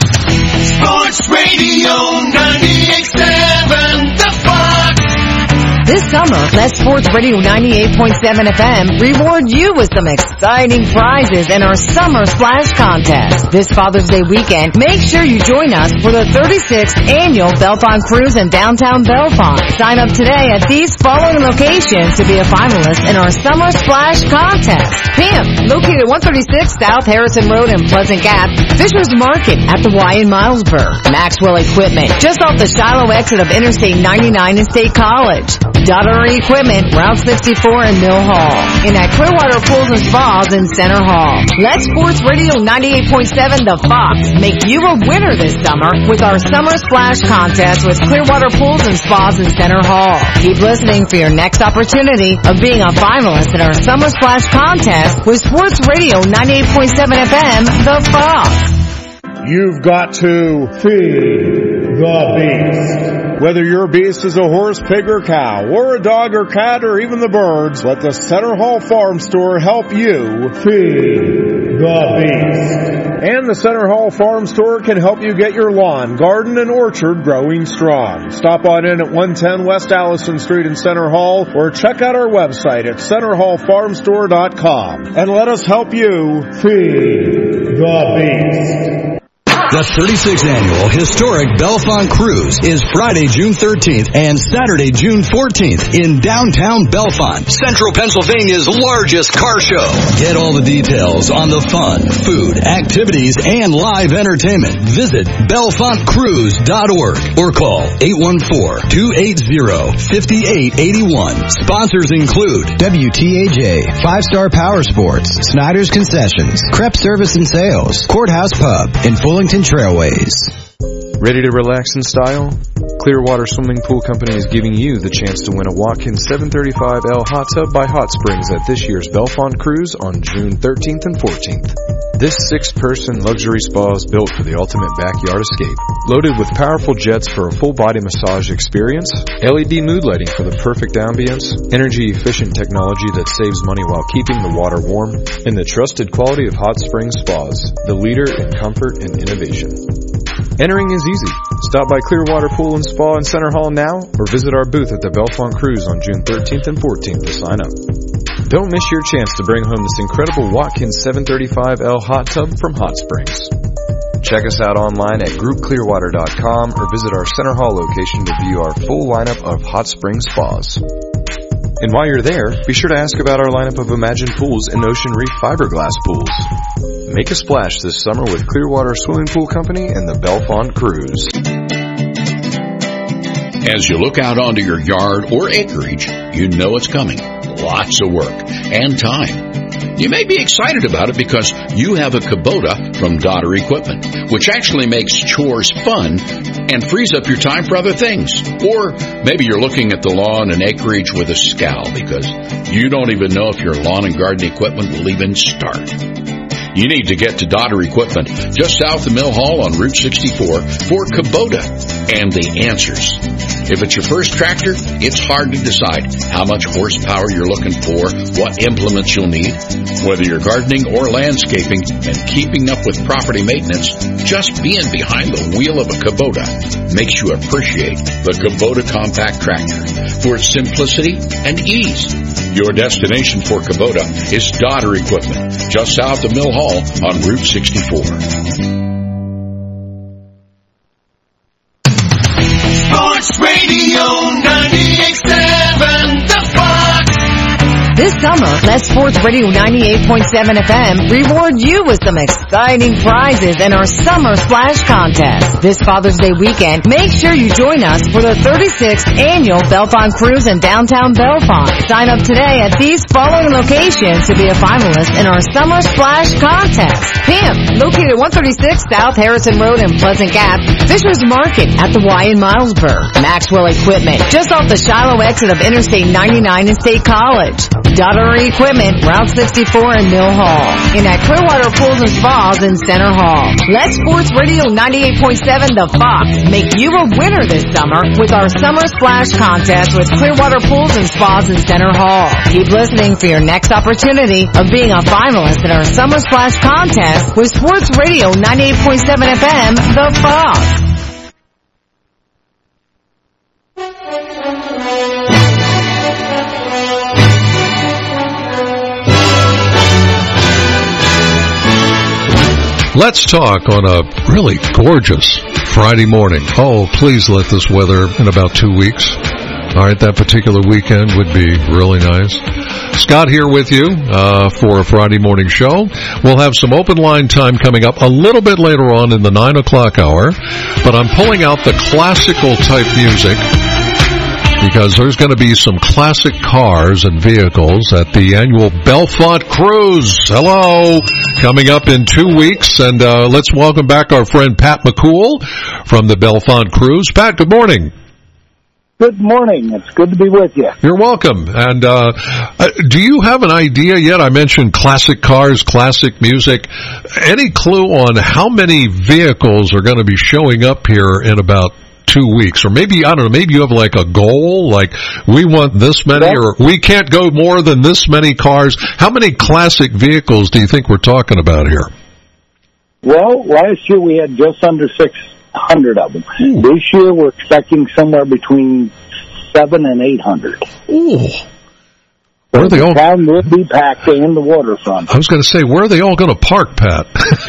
Sports Radio ninety-eight point seven The Fox. This summer, let Sports Radio ninety-eight point seven F M reward you with some exciting prizes in our Summer Splash Contest. This Father's Day weekend, make sure you join us for the thirty-sixth Annual Bellefonte Cruise in downtown Bellefonte. Sign up today at these following locations to be a finalist in our Summer Splash Contest. P I M, located at one thirty-six South Harrison Road in Pleasant Gap. Fisher's Market at the Y in Milesburg. Maxwell Equipment, just off the Shiloh exit of Interstate ninety-nine in State College. Daughtery Equipment, Route sixty-four in Mill Hall. And at Clearwater Pools and Spas in Center Hall. Let Sports Radio ninety-eight point seven The Fox make you a winner this summer with our Summer Splash Contest with Clearwater Pools and Spas in Center Hall. Keep listening for your next opportunity of being a finalist in our Summer Splash Contest with Sports Radio ninety-eight point seven F M The Fox. You've got to feed the beast. Whether your beast is a horse, pig, or cow, or a dog or cat, or even the birds, let the Center Hall Farm Store help you feed the beast. And the Center Hall Farm Store can help you get your lawn, garden, and orchard growing strong. Stop on in at one ten West Allison Street in Center Hall, or check out our website at center hall farm store dot com. And let us help you feed the beast. The thirty-sixth Annual Historic Bellefonte Cruise is Friday, June thirteenth and Saturday, June fourteenth in downtown Bellefonte, Central Pennsylvania's largest car show. Get all the details on the fun, food, activities, and live entertainment. Visit bellefonte cruise dot org or call eight one four, two eight zero, five eight eight one. Sponsors include W T A J, Five Star Power Sports, Snyder's Concessions, Crep Service and Sales, Courthouse Pub, and Fullington Trailways. Ready to relax in style? Clearwater Swimming Pool Company is giving you the chance to win a Watkins seven thirty-five L Hot Tub by Hot Springs at this year's Bellefonte Cruise on June thirteenth and fourteenth. This six-person luxury spa is built for the ultimate backyard escape. Loaded with powerful jets for a full-body massage experience, L E D mood lighting for the perfect ambience, energy-efficient technology that saves money while keeping the water warm, and the trusted quality of Hot Springs Spas, the leader in comfort and innovation. Entering is easy. Stop by Clearwater Pool and Spa in Center Hall now, or visit our booth at the Bellefonte Cruise on June thirteenth and fourteenth to sign up. Don't miss your chance to bring home this incredible Watkins seven thirty-five L Hot Tub from Hot Springs. Check us out online at group clearwater dot com or visit our Center Hall location to view our full lineup of Hot Springs spas. And while you're there, be sure to ask about our lineup of Imagine Pools and Ocean Reef fiberglass pools. Make a splash this summer with Clearwater Swimming Pool Company and the Bellefonte Cruise. As you look out onto your yard or acreage, you know it's coming. Lots of work and time. You may be excited about it because you have a Kubota from Daughtery Equipment, which actually makes chores fun and frees up your time for other things. Or maybe you're looking at the lawn and acreage with a scowl because you don't even know if your lawn and garden equipment will even start. You need to get to Daughtery Equipment just south of Mill Hall on Route sixty-four for Kubota and the answers. If it's your first tractor, it's hard to decide how much horsepower you're looking for, what implements you'll need. Whether you're gardening or landscaping and keeping up with property maintenance, just being behind the wheel of a Kubota makes you appreciate the Kubota Compact Tractor for its simplicity and ease. Your destination for Kubota is Daughtery Equipment, just south of Mill Hall on Route sixty-four. Sports Radio ninety-eight point seven The Fox. This summer, let Sports Radio ninety-eight point seven F M reward you with some exciting prizes in our Summer Splash Contest. This Father's Day weekend, make sure you join us for the thirty-sixth Annual Bellefonte Cruise in downtown Bellefonte. Sign up today at these following locations to be a finalist in our Summer Splash Contest. P I M, located at one thirty-six South Harrison Road in Pleasant Gap. Fisher's Market at the Y in Milesburg. Maxwell Equipment, just off the Shiloh exit of Interstate ninety-nine and State College. Daughtery Equipment, Route sixty-four in Mill Hall. And at Clearwater Pools and Spas in Center Hall. Let Sports Radio ninety-eight point seven The Fox make you a winner this summer with our Summer Splash Contest with Clearwater Pools and Spas in Center Hall. Keep listening for your next opportunity of being a finalist in our Summer Splash Contest with Sports Radio ninety-eight point seven F M The Fox. Let's talk on a really gorgeous Friday morning. Oh, please let this weather in about two weeks. All right, that particular weekend would be really nice. Scott here with you uh, for a Friday morning show. We'll have some open line time coming up a little bit later on in the nine o'clock hour, but I'm pulling out the classical type music because there's going to be some classic cars and vehicles at the annual Bellefonte Cruise. Hello, coming up in two weeks, and uh, let's welcome back our friend Pat McCool from the Bellefonte Cruise. Pat, good morning. Good morning. It's good to be with you. You're welcome. And uh, uh, do you have an idea yet? I mentioned classic cars, classic music. Any clue on how many vehicles are going to be showing up here in about two weeks? Or maybe, I don't know, maybe you have like a goal, like we want this many, yep, or we can't go more than this many cars. How many classic vehicles do you think we're talking about here? Well, last year we had just under six hundred of them. Ooh. This year we're expecting somewhere between seven and eight hundred. Ooh. Where are they all? The town will be packed in the waterfront. I was going to say, where are they all going to park, Pat?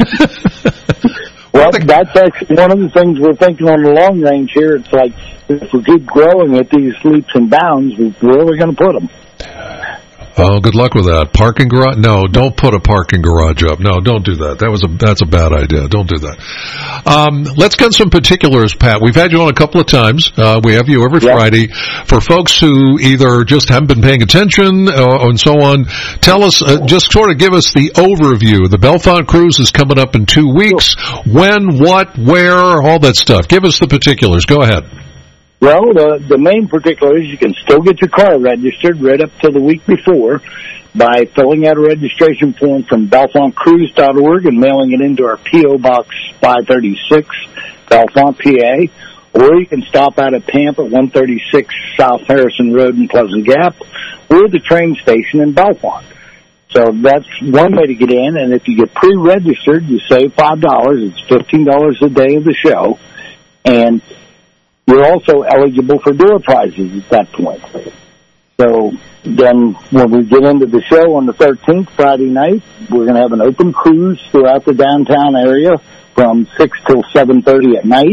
Well, that's actually one of the things we're thinking on the long range here. It's like, if we keep growing at these leaps and bounds, where are we going to put them? Oh, good luck with that. Parking garage? No, don't put a parking garage up. No, don't do that. That was a, that's a bad idea. Don't do that. Um, let's get some particulars, Pat. We've had you on a couple of times. Uh, we have you every yep. Friday. For folks who either just haven't been paying attention uh, and so on, tell us, uh, just sort of give us the overview. The Bellefonte Cruise is coming up in two weeks. When, what, where, all that stuff. Give us the particulars. Go ahead. Well, the, the main particular is you can still get your car registered right up to the week before by filling out a registration form from bellefonte cruise dot org and mailing it into our P O. Box five thirty-six, Bellefonte, P A. Or you can stop out at P A M P at one thirty-six South Harrison Road in Pleasant Gap or the train station in Bellefonte. So that's one way to get in, and if you get pre-registered, you save five dollars. It's fifteen dollars a day of the show, and you're also eligible for door prizes at that point. So then when we get into the show on the thirteenth, Friday night, we're going to have an open cruise throughout the downtown area from six till seven thirty at night.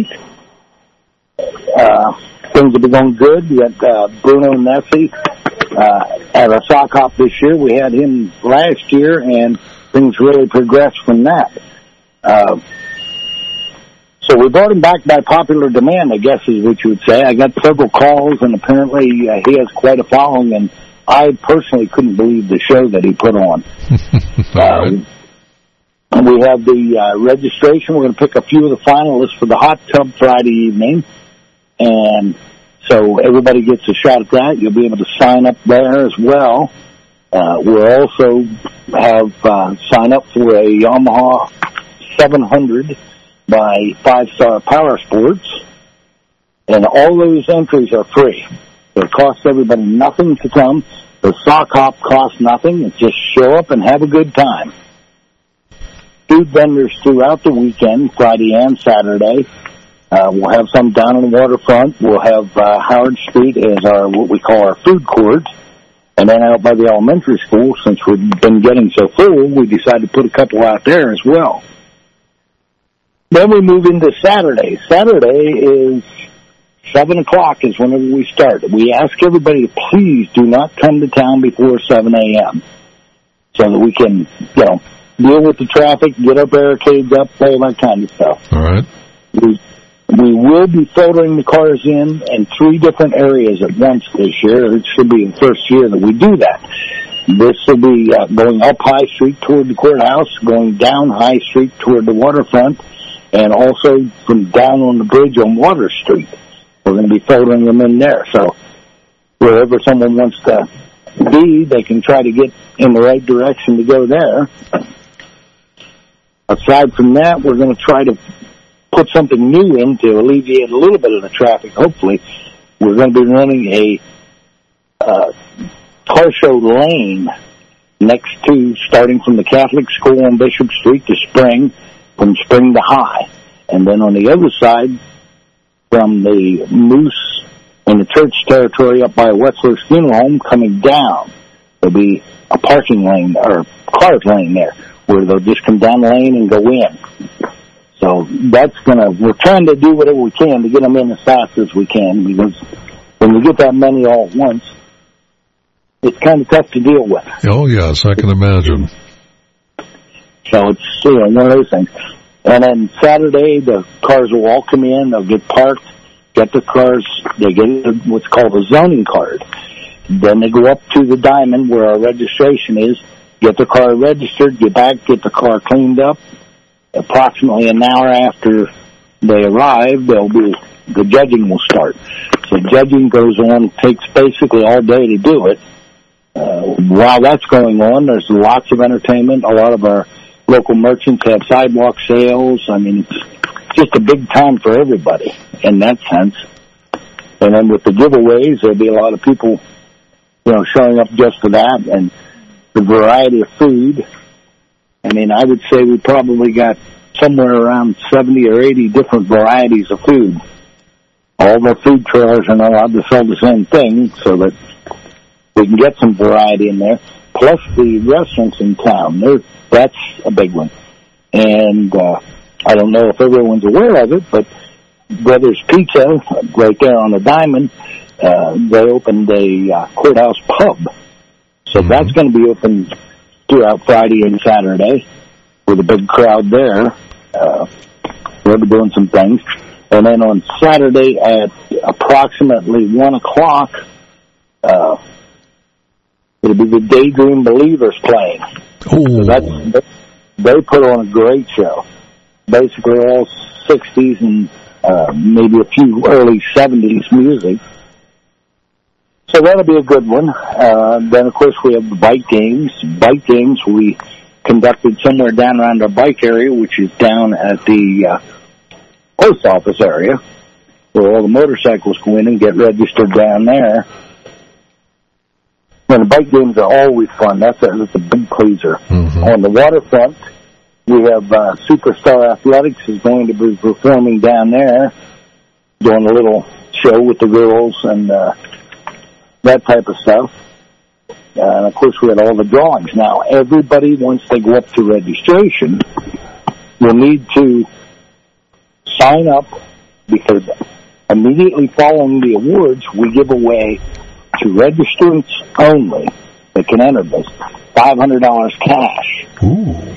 Uh, things have been going good. We had uh, Bruno Nessie uh, at a sock hop this year. We had him last year, and things really progressed from that. Uh, So we brought him back by popular demand, I guess is what you would say. I got several calls, and apparently uh, he has quite a following, and I personally couldn't believe the show that he put on. uh, and we have the uh, registration. We're going to pick a few of the finalists for the hot tub Friday evening, and so everybody gets a shot at that. You'll be able to sign up there as well. Uh, we'll also have uh, sign up for a Yamaha seven hundred by Five Star Power Sports, and all those entries are free. So it costs everybody nothing to come. The sock hop costs nothing. It's just show up and have a good time. Food vendors throughout the weekend, Friday and Saturday. Uh, we'll have some down on the waterfront. We'll have uh, Howard Street as our what we call our food court. And then out by the elementary school, since we've been getting so full, we decided to put a couple out there as well. Then we move into Saturday. Saturday is seven o'clock is whenever we start. We ask everybody to please do not come to town before seven a.m. so that we can, you know, deal with the traffic, get our barricades up, all that kind of stuff. All right. We, we will be filtering the cars in in three different areas at once this year. It should be the first year that we do that. This will be uh, going up High Street toward the courthouse, going down High Street toward the waterfront, and also from down on the bridge on Water Street. We're going to be filtering them in there. So wherever someone wants to be, they can try to get in the right direction to go there. Aside from that, we're going to try to put something new in to alleviate a little bit of the traffic, hopefully. We're going to be running a uh, car show lane next to, starting from the Catholic school on Bishop Street to Spring, from Spring to High. And then on the other side, from the Moose and the church territory up by Wetzler's Funeral Home coming down, there'll be a parking lane, or car lane there, where they'll just come down the lane and go in. So that's going to, we're trying to do whatever we can to get them in as fast as we can, because when we get that many all at once, it's kind of tough to deal with. Oh, yes, I can imagine. So it's, you know, one of those things. And then Saturday, the cars will all come in, they'll get parked, get the cars, they get what's called a zoning card. Then they go up to the Diamond where our registration is, get the car registered, get back, get the car cleaned up. Approximately an hour after they arrive, they'll be, the judging will start. So judging goes on, takes basically all day to do it. Uh, while that's going on, there's lots of entertainment. A lot of our local merchants have sidewalk sales. I mean, it's just a big time for everybody in that sense. And then with the giveaways, there'll be a lot of people, you know, showing up just for that, and the variety of food. I mean, I would say we probably got somewhere around seventy or eighty different varieties of food. All the food trailers are not allowed to sell the same thing, so that we can get some variety in there. Plus the restaurants in town, They're, that's a big one. And uh, I don't know if everyone's aware of it, but Brothers Pizza, right there on the Diamond, uh, they opened a uh, courthouse pub. So mm-hmm. that's going to be open throughout Friday and Saturday with a big crowd there. Uh, we'll be doing some things. And then on Saturday at approximately one o'clock, uh, it'll be the Daydream Believers playing. Ooh. So that's, they put on a great show. Basically all sixties and uh, maybe a few early seventies music. So that'll be a good one. Uh, then, of course, we have the bike games. Bike games we conducted somewhere down around our bike area, which is down at the uh, post office area, where all the motorcycles go in and get registered down there. And the bike games are always fun. That's a, that's a big pleaser. Mm-hmm. On the waterfront, we have uh, Superstar Athletics is going to be performing down there, doing a little show with the girls and uh, that type of stuff. Uh, and, of course, we had all the drawings. Now, everybody, once they go up to registration, will need to sign up, because immediately following the awards, we give away to registrants only that can enter this five hundred dollars cash. Ooh.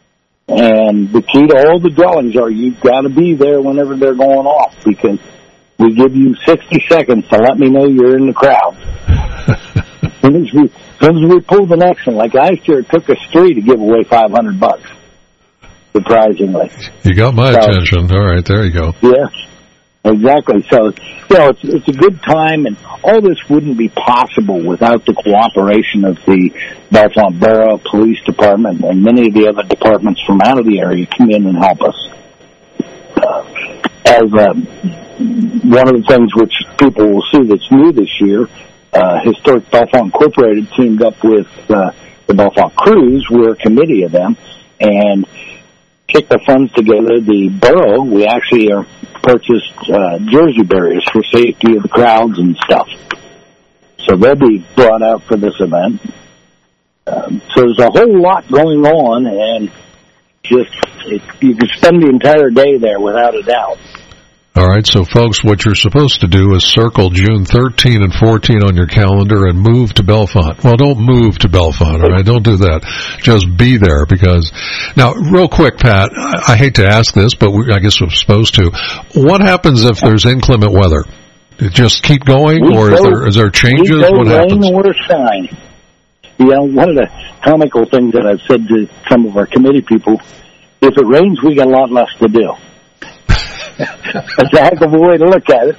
And the key to all the drawings are you've got to be there whenever they're going off, because we give you sixty seconds to let me know you're in the crowd. As soon as we, as soon as we pull the next one, like last year, it took us three to give away five hundred bucks. Surprisingly, you got my so, attention. All right, there you go. Yeah, exactly. So, you know, it's it's a good time, and all this wouldn't be possible without the cooperation of the Bellefonte Borough Police Department and many of the other departments from out of the area come in and help us. Uh, as um, one of the things which people will see that's new this year, uh, Historic Bellefonte Incorporated teamed up with uh, the Bellefonte Crews. We're a committee of them, and kicked the funds together. The borough, we actually are purchased uh, jersey barriers for safety of the crowds and stuff. So they'll be brought out for this event. Um, so there's a whole lot going on, and just it, you can spend the entire day there without a doubt. All right, so folks, what you're supposed to do is circle June thirteenth and fourteenth on your calendar and move to Bellefonte. Well, don't move to Bellefonte, all right? Don't do that. Just be there because... Now, real quick, Pat, I, I hate to ask this, but we, I guess we're supposed to. What happens if there's inclement weather? Just keep going, we or go, is there is there changes? We go what happens? rain or shine. You know, one of the comical things that I've said to some of our committee people, if it rains, we got a lot less to do. That's a heck of a way to look at it.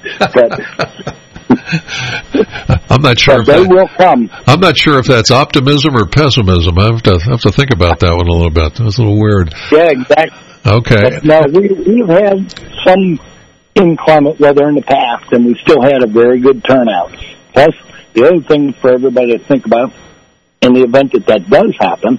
But I'm not sure if they that, will come. I'm not sure if that's optimism or pessimism. I have to I have to think about that one a little bit. That's a little weird. Yeah, exactly. Okay. But no, we we've had some inclement weather in the past, and we still had a very good turnout. Plus, the other thing for everybody to think about, in the event that that does happen,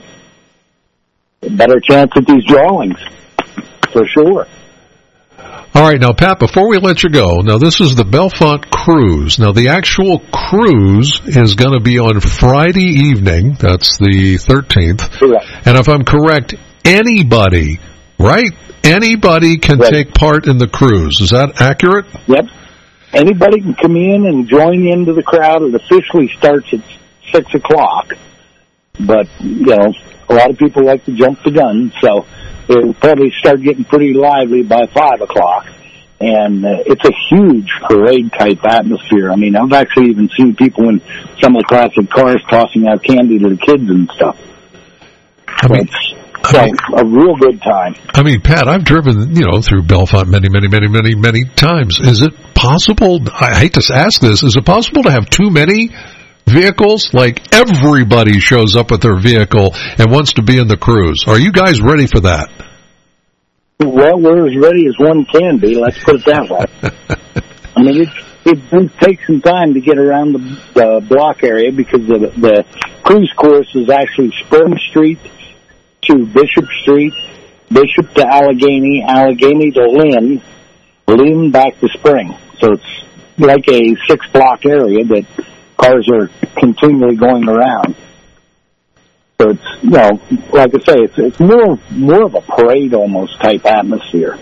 a better chance at these drawings, for sure. All right, now, Pat, before we let you go, now this is the Bellefonte Cruise. Now, the actual cruise is going to be on Friday evening. That's the thirteenth. Correct. And if I'm correct, anybody, right? Anybody can right. take part in the cruise. Is that accurate? Yep. Anybody can come in and join into the crowd. It officially starts at six o'clock. But, you know, a lot of people like to jump the gun, so it'll probably start getting pretty lively by five o'clock. And uh, it's a huge parade-type atmosphere. I mean, I've actually even seen people in some of the classic cars tossing out candy to the kids and stuff. I mean, so, I mean, a real good time. I mean, Pat, I've driven, you know, through Bellefonte many, many, many, many, many times. Is it possible, I hate to ask this, is it possible to have too many vehicles? Like everybody shows up with their vehicle and wants to be in the cruise. Are you guys ready for that? Well, we're as ready as one can be, let's put it that way. I mean, it, it does take some time to get around the, the block area because the, the cruise course is actually Spring Street to Bishop Street, Bishop to Allegheny, Allegheny to Lynn, Lynn back to Spring. So it's like a six-block area that cars are continually going around. So it's, you know, like I say, it's it's more more of a parade almost type atmosphere.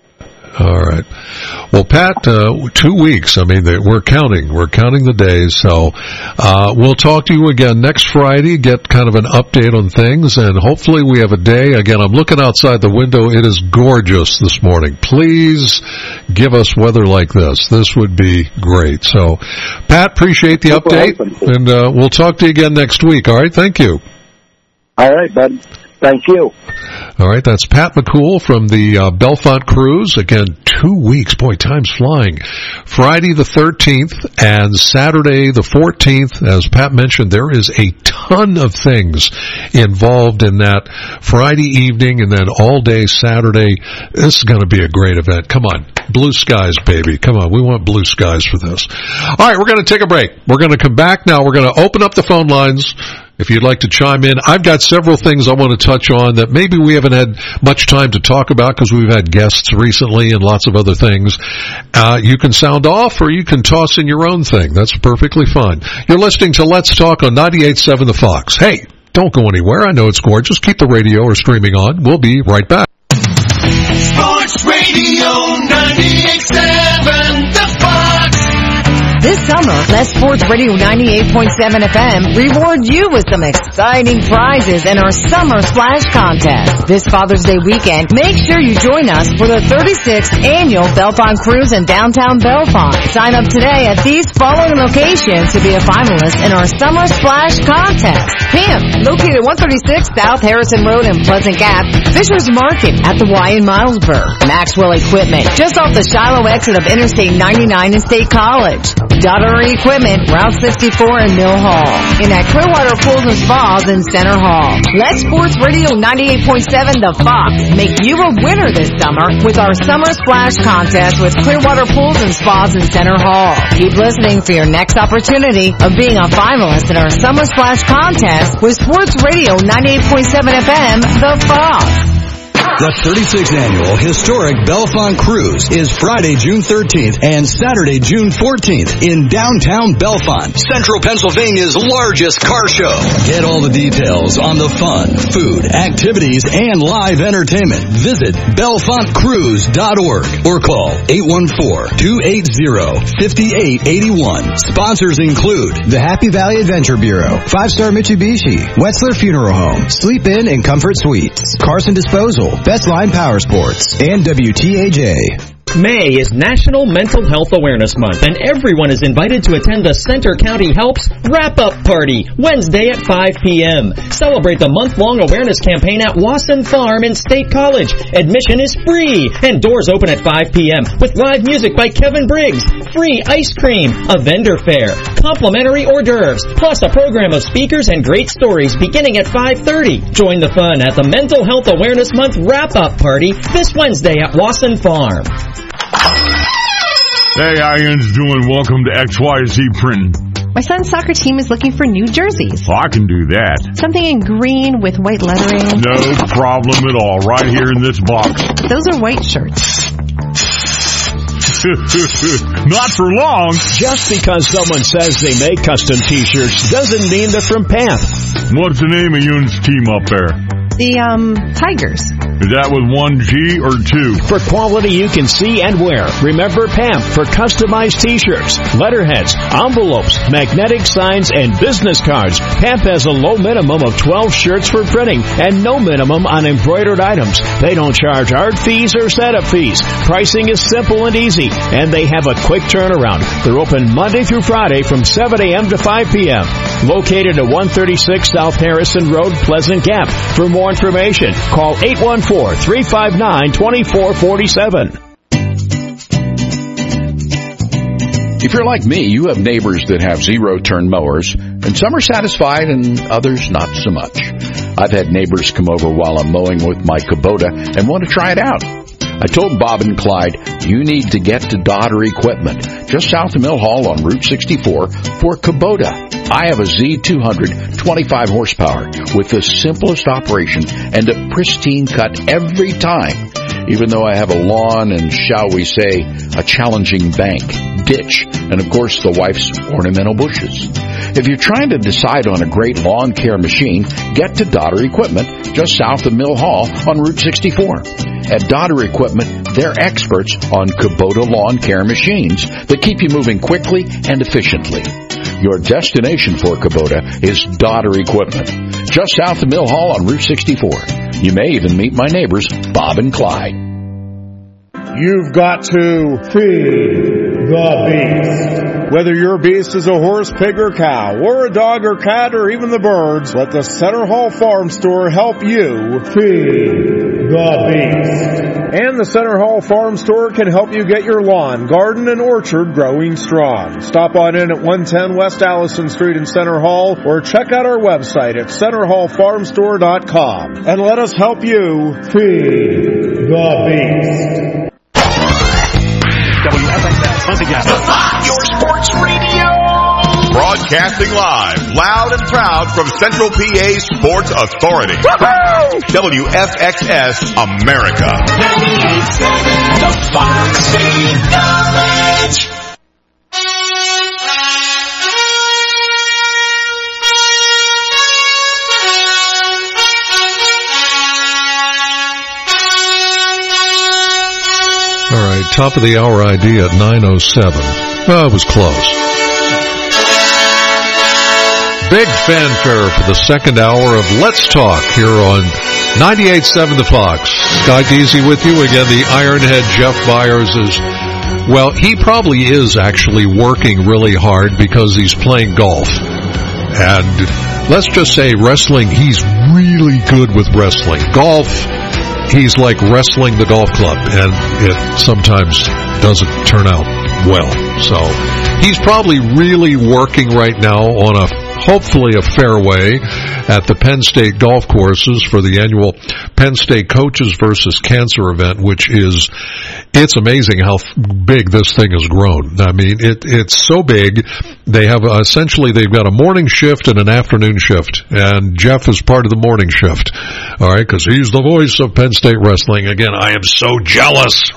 All right. Well, Pat, uh, two weeks. I mean, they, we're counting. We're counting the days. So uh, we'll talk to you again next Friday, get kind of an update on things, and hopefully we have a day. Again, I'm looking outside the window. It is gorgeous this morning. Please give us weather like this. This would be great. So, Pat, appreciate the update, and uh, we'll talk to you again next week. All right? Thank you. All right, bud. Thank you. All right, that's Pat McCool from the uh, Bellefonte Cruise. Again, two weeks. Boy, time's flying. Friday the thirteenth and Saturday the fourteenth. As Pat mentioned, there is a ton of things involved in that Friday evening and then all day Saturday. This is going to be a great event. Come on. Blue skies, baby. Come on. We want blue skies for this. All right, we're going to take a break. We're going to come back now. We're going to open up the phone lines. If you'd like to chime in, I've got several things I want to touch on that maybe we haven't had much time to talk about because we've had guests recently and lots of other things. Uh, you can sound off or you can toss in your own thing. That's perfectly fine. You're listening to Let's Talk on ninety-eight point seven The Fox. Hey, don't go anywhere. I know it's gorgeous. Keep the radio or streaming on. We'll be right back. Sports Radio ninety-eight point seven The Fox. This summer, let Sports Radio ninety-eight point seven F M reward you with some exciting prizes in our Summer Splash Contest. This Father's Day weekend, make sure you join us for the thirty-sixth Annual Bellefonte Cruise in downtown Bellefonte. Sign up today at these following locations to be a finalist in our Summer Splash Contest. P I M, located one thirty-six South Harrison Road in Pleasant Gap. Fisher's Market at the Y in Milesburg. Maxwell Equipment, just off the Shiloh exit of Interstate ninety-nine and State College. Daughtery Equipment, Route sixty-four in Mill Hall. And at Clearwater Pools and Spas in Center Hall. Let Sports Radio ninety-eight point seven The Fox make you a winner this summer with our Summer Splash Contest with Clearwater Pools and Spas in Center Hall. Keep listening for your next opportunity of being a finalist in our Summer Splash Contest with Sports Radio ninety-eight point seven F M The Fox. The thirty-sixth Annual Historic Bellefonte Cruise is Friday, June thirteenth and Saturday, June fourteenth in downtown Bellefonte, Central Pennsylvania's largest car show. Get all the details on the fun, food, activities, and live entertainment. Visit bellefonte cruise dot org or call eight one four, two eight zero, five eight eight one. Sponsors include the Happy Valley Adventure Bureau, Five Star Mitsubishi, Wetzler Funeral Home, Sleep Inn and Comfort Suites, Carson Disposal, Best Line Power Sports, and W T A J. May is National Mental Health Awareness Month, and everyone is invited to attend the Center County Helps Wrap-Up Party Wednesday at five p.m. Celebrate the month-long awareness campaign at Wasson Farm and State College. Admission is free, and doors open at five p.m. with live music by Kevin Briggs, free ice cream, a vendor fair, complimentary hors d'oeuvres, plus a program of speakers and great stories beginning at five thirty. Join the fun at the Mental Health Awareness Month Wrap-Up Party this Wednesday at Wasson Farm. Hey, how you doing? Welcome to X Y Z Printing. My son's soccer team is looking for new jerseys. Oh, I can do that. Something in green with white lettering. No problem at all. Right here in this box. Those are white shirts. Not for long. Just because someone says they make custom T-shirts doesn't mean they're from P A M P. What's the name of Yoon's team up there? The, um, Tigers. Is that with one G or two? For quality you can see and wear, remember P A M P for customized T-shirts, letterheads, envelopes, magnetic signs, and business cards. P A M P has a low minimum of twelve shirts for printing and no minimum on embroidered items. They don't charge art fees or setup fees. Pricing is simple and easy, and they have a quick turnaround. They're open Monday through Friday from seven a.m. to five p.m. Located at one thirty-six South Harrison Road, Pleasant Gap. For more information, call eight one four, three five nine, two four four seven. If you're like me, you have neighbors that have zero-turn mowers, and some are satisfied and others not so much. I've had neighbors come over while I'm mowing with my Kubota and want to try it out. I told Bob and Clyde, you need to get to Dodder Equipment, just south of Mill Hall on Route sixty-four, for Kubota. I have a Z two hundred, twenty-five horsepower, with the simplest operation and a pristine cut every time, even though I have a lawn and, shall we say, a challenging bank, ditch, and of course the wife's ornamental bushes. If you're trying to decide on a great lawn care machine, get to Dodder Equipment, just south of Mill Hall on Route sixty-four. At Dodder Equipment, they're experts on Kubota lawn care machines that keep you moving quickly and efficiently. Your destination for Kubota is Dodder Equipment, just south of Mill Hall on Route sixty-four. You may even meet my neighbors, Bob and Clyde. You've got to feed the beast. Whether your beast is a horse, pig, or cow, or a dog or cat, or even the birds, let the Center Hall Farm Store help you feed the beast. And the Center Hall Farm Store can help you get your lawn, garden, and orchard growing strong. Stop on in at one ten West Allison Street in Center Hall, or check out our website at center hall farm store dot com. And let us help you feed the beast. W F X S, once again, your sports radio. Broadcasting live, loud and proud from Central P A Sports Authority. Woo-hoo! W F X S America. ninety-eight point seven, the Foxy Village. All right, top of the hour idea at nine oh seven. Oh, it was close. Big fanfare for the second hour of Let's Talk here on ninety-eight point seven The Fox. Guy Deasy with you again. The Ironhead Jeff Byers is, well, he probably is actually working really hard because he's playing golf. And let's just say wrestling, he's really good with wrestling. Golf, he's like wrestling the golf club, and it sometimes doesn't turn out well. So he's probably really working right now on a hopefully a fairway at the Penn State golf courses for the annual Penn State Coaches versus Cancer event, which is, it's amazing how big this thing has grown. I mean, it, it's so big. They have uh, essentially, they've got a morning shift and an afternoon shift, and Jeff is part of the morning shift. All right, because he's the voice of Penn State wrestling. Again, I am so jealous.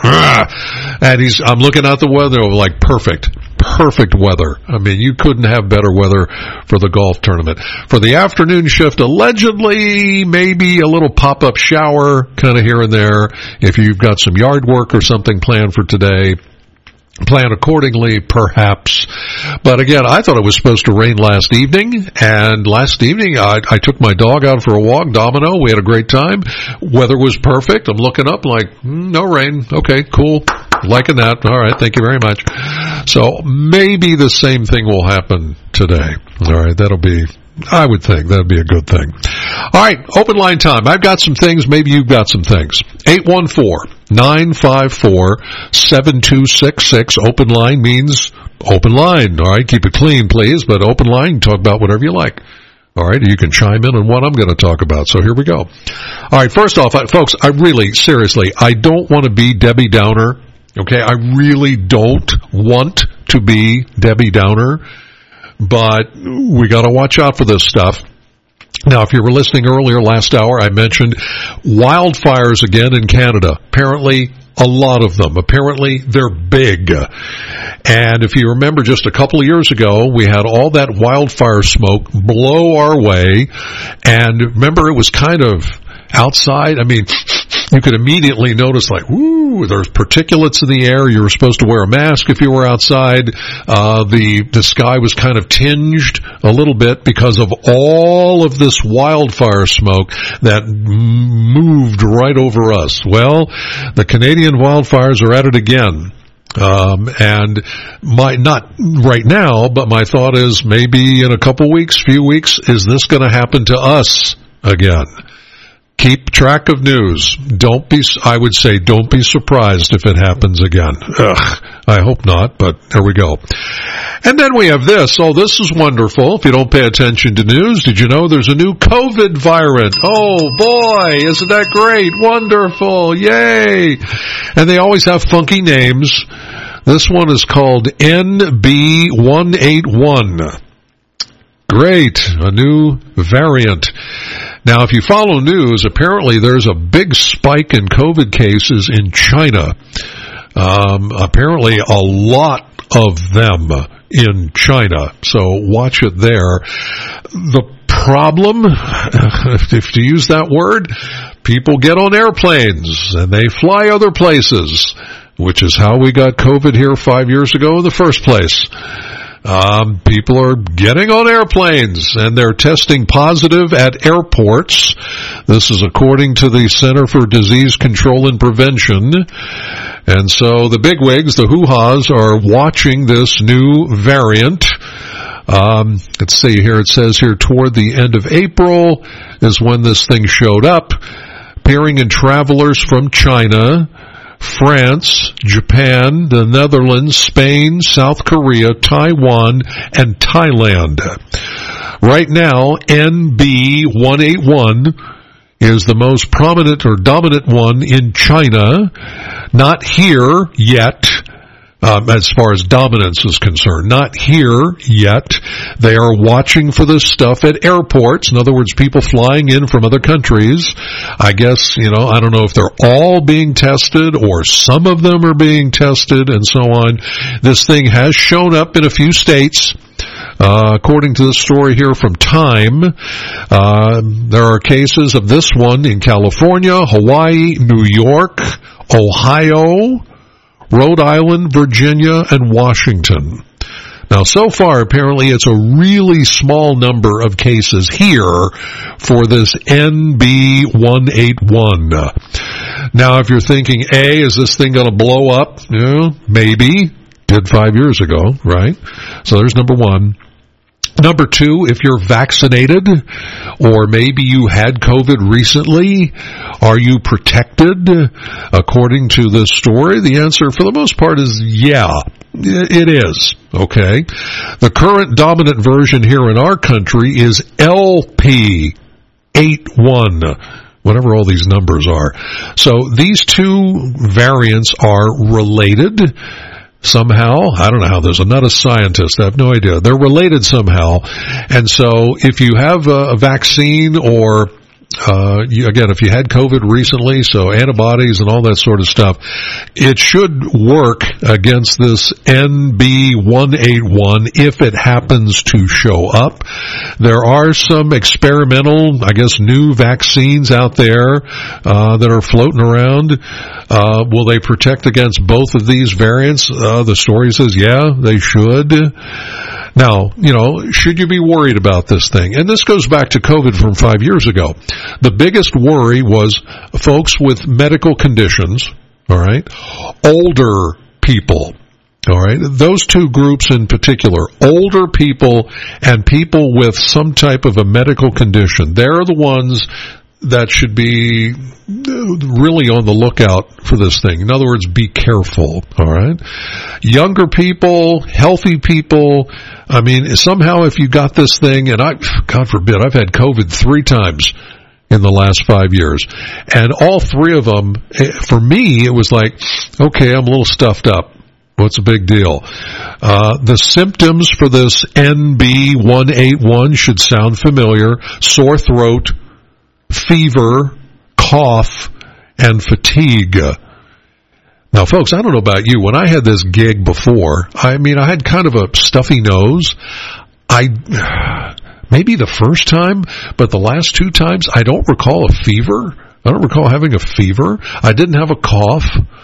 And he's, I'm looking out the weather, like perfect. Perfect weather. I mean, you couldn't have better weather for the golf tournament. For the afternoon shift, allegedly, maybe a little pop-up shower kind of here and there. If you've got some yard work or something planned for today, plan accordingly, perhaps. But again, I thought it was supposed to rain last evening, and last evening I, I took my dog out for a walk, Domino. We had a great time. Weather was perfect. I'm looking up like, mm, no rain. Okay, cool. Liking that. All right, thank you very much. So maybe the same thing will happen today. All right, that'll be, I would think that'd be a good thing. All right, open line time. I've got some things. Maybe you've got some things. eight one four, nine five four, seven two six six. Open line means open line. All right, keep it clean, please. But open line, talk about whatever you like. All right, you can chime in on what I'm going to talk about. So here we go. All right, first off, folks, I really, seriously, I don't want to be Debbie Downer. Okay, I really don't want to be Debbie Downer, but we got to watch out for this stuff. Now, if you were listening earlier last hour, I mentioned wildfires again in Canada. Apparently, a lot of them. Apparently, they're big. And if you remember just a couple of years ago, we had all that wildfire smoke blow our way. And remember, it was kind of outside. I mean, you could immediately notice, like, whoo, there's particulates in the air. You were supposed to wear a mask if you were outside. Uh, the, the sky was kind of tinged a little bit because of all of this wildfire smoke that m- moved right over us. Well, the Canadian wildfires are at it again. Um, and my, not right now, but my thought is maybe in a couple weeks, few weeks, is this going to happen to us again? Keep track of news. Don't be, I would say, don't be surprised if it happens again. Ugh, I hope not, but there we go. And then we have this. Oh, this is wonderful. If you don't pay attention to news, did you know there's a new COVID variant? Oh boy, isn't that great? Wonderful. Yay. And they always have funky names. This one is called N B one eighty-one. Great. A new variant. Now, if you follow news, apparently there's a big spike in COVID cases in China. Um, apparently a lot of them in China. So watch it there. The problem, if to use that word, people get on airplanes and they fly other places, which is how we got COVID here five years ago in the first place. Um, people are getting on airplanes and they're testing positive at airports. This is according to the Center for Disease Control and Prevention. And so the bigwigs, the hoo-has, are watching this new variant. Um, let's see here. It says here toward the end of April is when this thing showed up, appearing in travelers from China, France, Japan, the Netherlands, Spain, South Korea, Taiwan, and Thailand. Right now, N B one eighty-one is the most prominent or dominant one in China. Not here yet. Um, as far as dominance is concerned. Not here yet. They are watching for this stuff at airports. In other words, people flying in from other countries. I guess, you know, I don't know if they're all being tested or some of them are being tested and so on. This thing has shown up in a few states. Uh, according to the story here from Time, uh, there are cases of this one in California, Hawaii, New York, Ohio, Rhode Island, Virginia, and Washington. Now, so far, apparently, it's a really small number of cases here for this N B one eighty-one. Now, if you're thinking, A, is this thing going to blow up? Yeah, maybe. Did five years ago, right? So there's number one. Number two, if you're vaccinated or maybe you had COVID recently, are you protected? According to this story, the answer for the most part is yeah, it is. Okay. The current dominant version here in our country is L P eighty-one. Whatever all these numbers are. So these two variants are related. Somehow, I don't know how this, I'm not a scientist, I have no idea. They're related somehow. And so if you have a, a vaccine or, uh, you, again, if you had COVID recently, so antibodies and all that sort of stuff, it should work against this N B one eighty-one if it happens to show up. There are some experimental, I guess, new vaccines out there, uh, that are floating around. Uh, will they protect against both of these variants? Uh, the story says, yeah, they should. Now, you know, should you be worried about this thing? And this goes back to COVID from five years ago. The biggest worry was folks with medical conditions, all right, older people, all right, those two groups in particular, older people and people with some type of a medical condition, they're the ones that should be really on the lookout for this thing. In other words, be careful, all right? Younger people, healthy people, I mean, somehow if you got this thing, and I, God forbid, I've had COVID three times in the last five years, and all three of them, for me, it was like, okay, I'm a little stuffed up. What's the big deal? Uh, the symptoms for this N B one eighty-one should sound familiar. Sore throat, fever, cough, and fatigue. Now, folks, I don't know about you. When I had this gig before, I mean, I had kind of a stuffy nose. I, maybe the first time, but the last two times, I don't recall a fever. I don't recall having a fever. I didn't have a cough.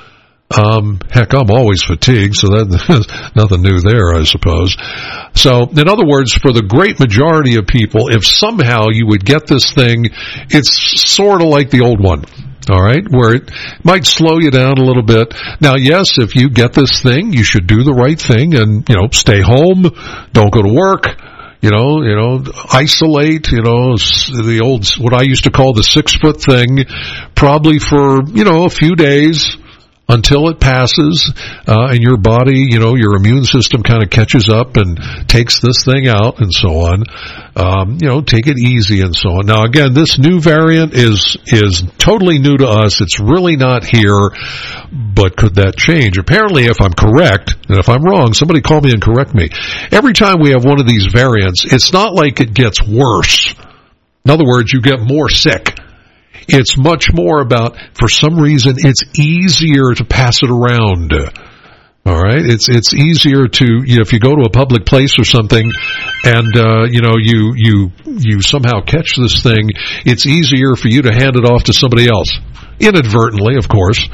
Um, heck, I'm always fatigued, so that's nothing new there, I suppose. So, in other words, for the great majority of people, if somehow you would get this thing, it's sort of like the old one, all right, where it might slow you down a little bit. Now, yes, if you get this thing, you should do the right thing and, you know, stay home, don't go to work. You know, you know, isolate, you know, the old, what I used to call the six foot thing, probably for, you know, a few days, until it passes, uh, and your body, you know, your immune system kind of catches up and takes this thing out and so on. Um, you know, take it easy and so on. Now again, this new variant is, is totally new to us. It's really not here, but could that change? Apparently, if I'm correct, and if I'm wrong, somebody call me and correct me. Every time we have one of these variants, it's not like it gets worse. In other words, you get more sick. It's much more about, for some reason, it's easier to pass it around. All right? It's it's easier to, you know, if you go to a public place or something and, uh, you know, you, you, you somehow catch this thing, it's easier for you to hand it off to somebody else. Inadvertently, of course.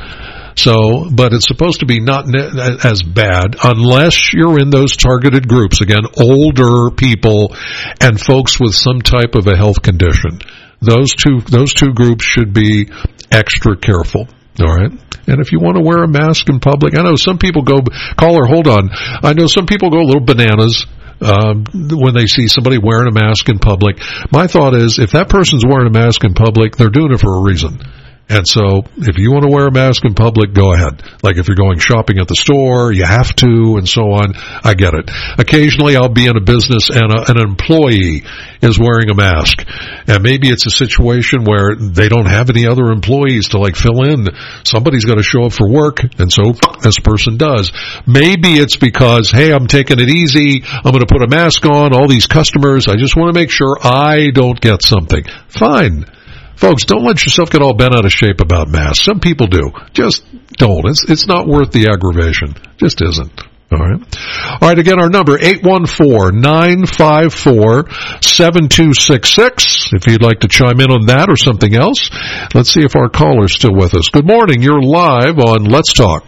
So, but it's supposed to be not ne- as bad unless you're in those targeted groups. Again, older people and folks with some type of a health condition. Those two, those two groups should be extra careful. All right. And if you want to wear a mask in public, I know some people go, caller, hold on. I know some people go a little bananas, um, when they see somebody wearing a mask in public. My thought is, if that person's wearing a mask in public, they're doing it for a reason. And so, if you want to wear a mask in public, go ahead. Like if you're going shopping at the store, you have to, and so on. I get it. Occasionally, I'll be in a business and a, an employee is wearing a mask. And maybe it's a situation where they don't have any other employees to like fill in. Somebody's got to show up for work, and so this person does. Maybe it's because, hey, I'm taking it easy. I'm going to put a mask on. All these customers, I just want to make sure I don't get something. Fine. Folks, don't let yourself get all bent out of shape about masks. Some people do. Just don't. It's it's not worth the aggravation. Just isn't. All right. All right, again, our number, eight one four, nine five four, seven two six six. If you'd like to chime in on that or something else, let's see if our caller's still with us. Good morning. You're live on Let's Talk.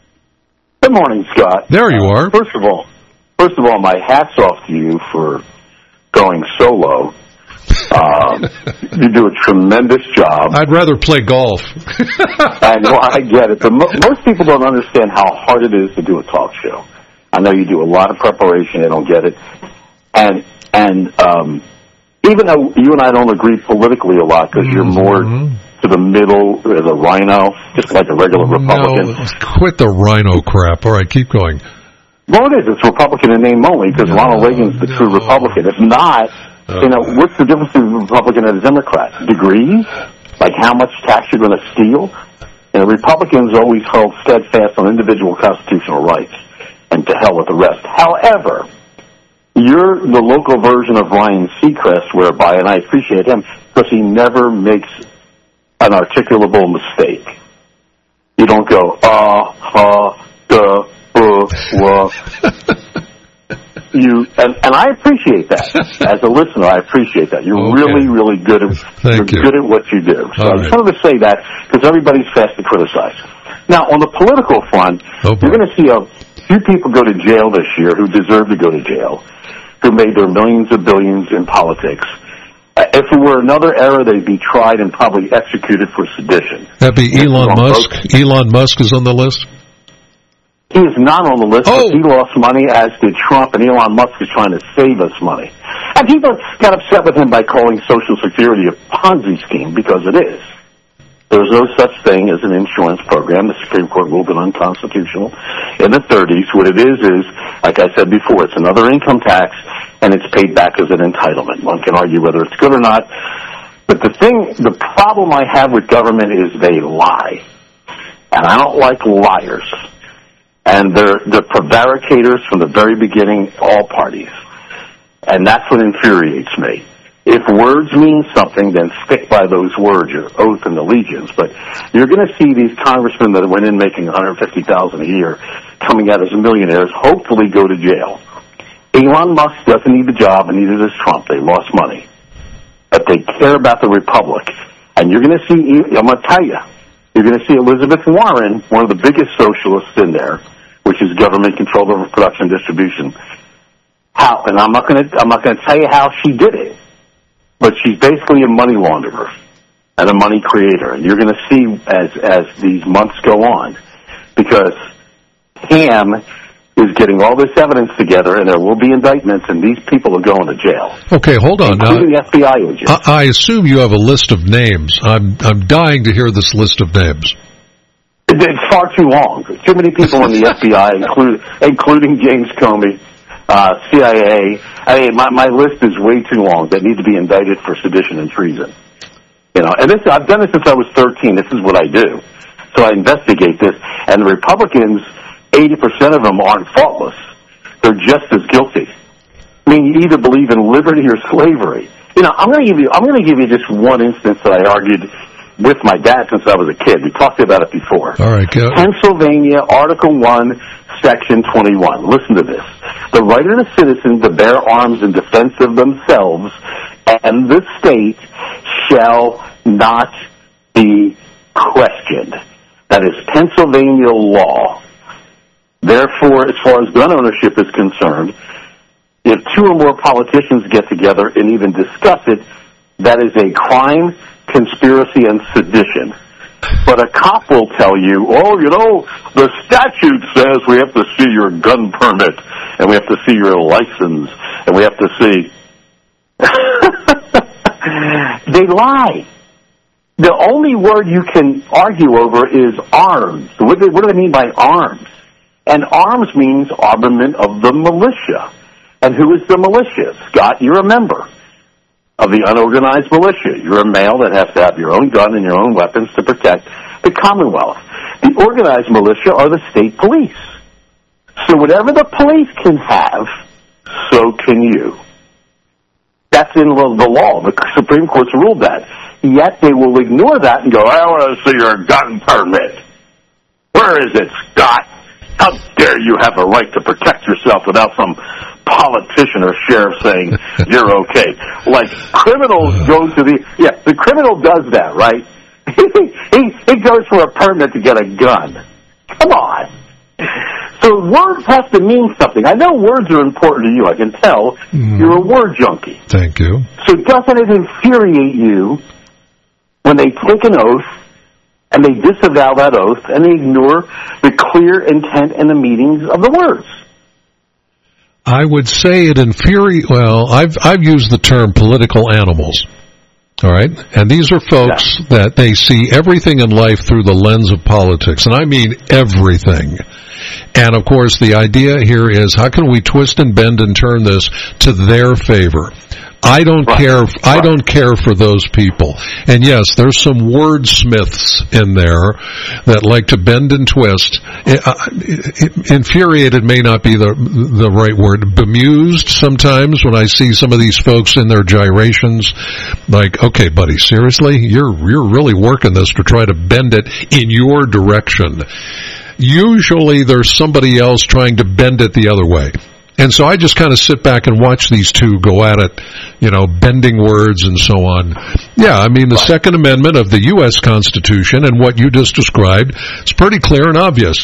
Good morning, Scott. There you are. Uh, first of all, first of all, my hat's off to you for going solo. Um, you do a tremendous job. I'd rather play golf. I know, I get it, but mo- most people don't understand how hard it is to do a talk show. I know you do a lot of preparation. They don't get it. And And um, even though you and I don't agree politically a lot because you're more to the middle, as a rhino, just like a regular Republican. No, quit the rhino crap. All right, keep going. Well, it is. It's Republican in name only because no, Ronald Reagan's the no. true Republican. If not, uh, you know, what's the difference between a Republican and a Democrat? Degrees? Like how much tax you're going to steal? You know, Republicans always hold steadfast on individual constitutional rights, and to hell with the rest. However, you're the local version of Ryan Seacrest, whereby, and I appreciate him, because he never makes an articulable mistake. You don't go, uh, uh, duh, uh, uh. You, and, and I appreciate that. As a listener, I appreciate that. You're okay. really, really good at, Thank you're you. good at what you do. So All I just right. wanted to say that, because everybody's fast to criticize. Now, on the political front, oh, you're going to see a few people go to jail this year who deserve to go to jail, who made their millions of billions in politics. Uh, if it were another era, they'd be tried and probably executed for sedition. That'd be Elon Musk. Both. Elon Musk is on the list? He is not on the list, oh. but he lost money, as did Trump, and Elon Musk is trying to save us money. And people got upset with him by calling Social Security a Ponzi scheme, because it is. There's no such thing as an insurance program. The Supreme Court ruled it unconstitutional in the thirties. What it is is, like I said before, it's another income tax, and it's paid back as an entitlement. One can argue whether it's good or not. But the thing, the problem I have with government is they lie. And I don't like liars. And they're, they're prevaricators from the very beginning, all parties. And that's what infuriates me. If words mean something, then stick by those words, your oath and allegiance. But you're going to see these congressmen that went in making one hundred fifty thousand dollars a year coming out as millionaires hopefully go to jail. Elon Musk doesn't need the job, and neither does Trump. They lost money. But they care about the republic. And you're going to see, I'm going to tell you, you're going to see Elizabeth Warren, one of the biggest socialists in there, which is government control over production and distribution. How? And I'm not going to I'm not going to tell you how she did it, but she's basically a money launderer and a money creator. And you're going to see as as these months go on, because Ham is getting all this evidence together, and there will be indictments, and these people are going to jail. Okay, hold on. Including uh, F B I agents. I, I assume you have a list of names. I'm I'm dying to hear this list of names. It's far too long. Too many people in the F B I, include, including James Comey, uh, C I A. I mean, my, my list is way too long that need to be indicted for sedition and treason. You know, and this, I've done it since I was thirteen. This is what I do. So I investigate this. And the Republicans, eighty percent of them aren't faultless. They're just as guilty. I mean, you either believe in liberty or slavery. You know, I'm going to give you, I'm going to give you just one instance that I argued with my dad since I was a kid. We talked about it before. All right, go. Pennsylvania, Article one, Section twenty-one. Listen to this. The right of the citizen to bear arms in defense of themselves and the state shall not be questioned. That is Pennsylvania law. Therefore, as far as gun ownership is concerned, if two or more politicians get together and even discuss it, that is a crime, conspiracy, and sedition. But a cop will tell you, oh, you know, the statute says we have to see your gun permit, and we have to see your license, and we have to see... They lie. The only word you can argue over is arms. What do, what do they mean by arms? And arms means armament of the militia. And who is the militia? Scott, you're a member of the unorganized militia. You're a male that has to have your own gun and your own weapons to protect the Commonwealth. The organized militia are the state police. So whatever the police can have, so can you. That's in the law. The Supreme Court's ruled that. Yet they will ignore that and go, I want to see your gun permit. Where is it, Scott? How dare you have a right to protect yourself without some politician or sheriff saying you're okay? Like, criminals go to the... Yeah, the criminal does that, right? he, he goes for a permit to get a gun. Come on. So words have to mean something. I know words are important to you. I can tell. Mm. You're a word junkie. Thank you. So doesn't it infuriate you when they take an oath and they disavow that oath, and they ignore the clear intent and the meanings of the words? I would say it infuri. Well, I've I've used the term political animals. All right, and these are folks yeah. that they see everything in life through the lens of politics, and I mean everything. And of course, the idea here is how can we twist and bend and turn this to their favor? I don't right. care. I right. don't care for those people. And yes, there's some wordsmiths in there that like to bend and twist. It, uh, it, infuriated may not be the the right word. Bemused sometimes when I see some of these folks in their gyrations. Like, okay, buddy, seriously, you're you're really working this to try to bend it in your direction. Usually, there's somebody else trying to bend it the other way. And so I just kind of sit back and watch these two go at it, you know, bending words and so on. Yeah, I mean, the right. Second Amendment of the U S Constitution and what you just described, it's pretty clear and obvious.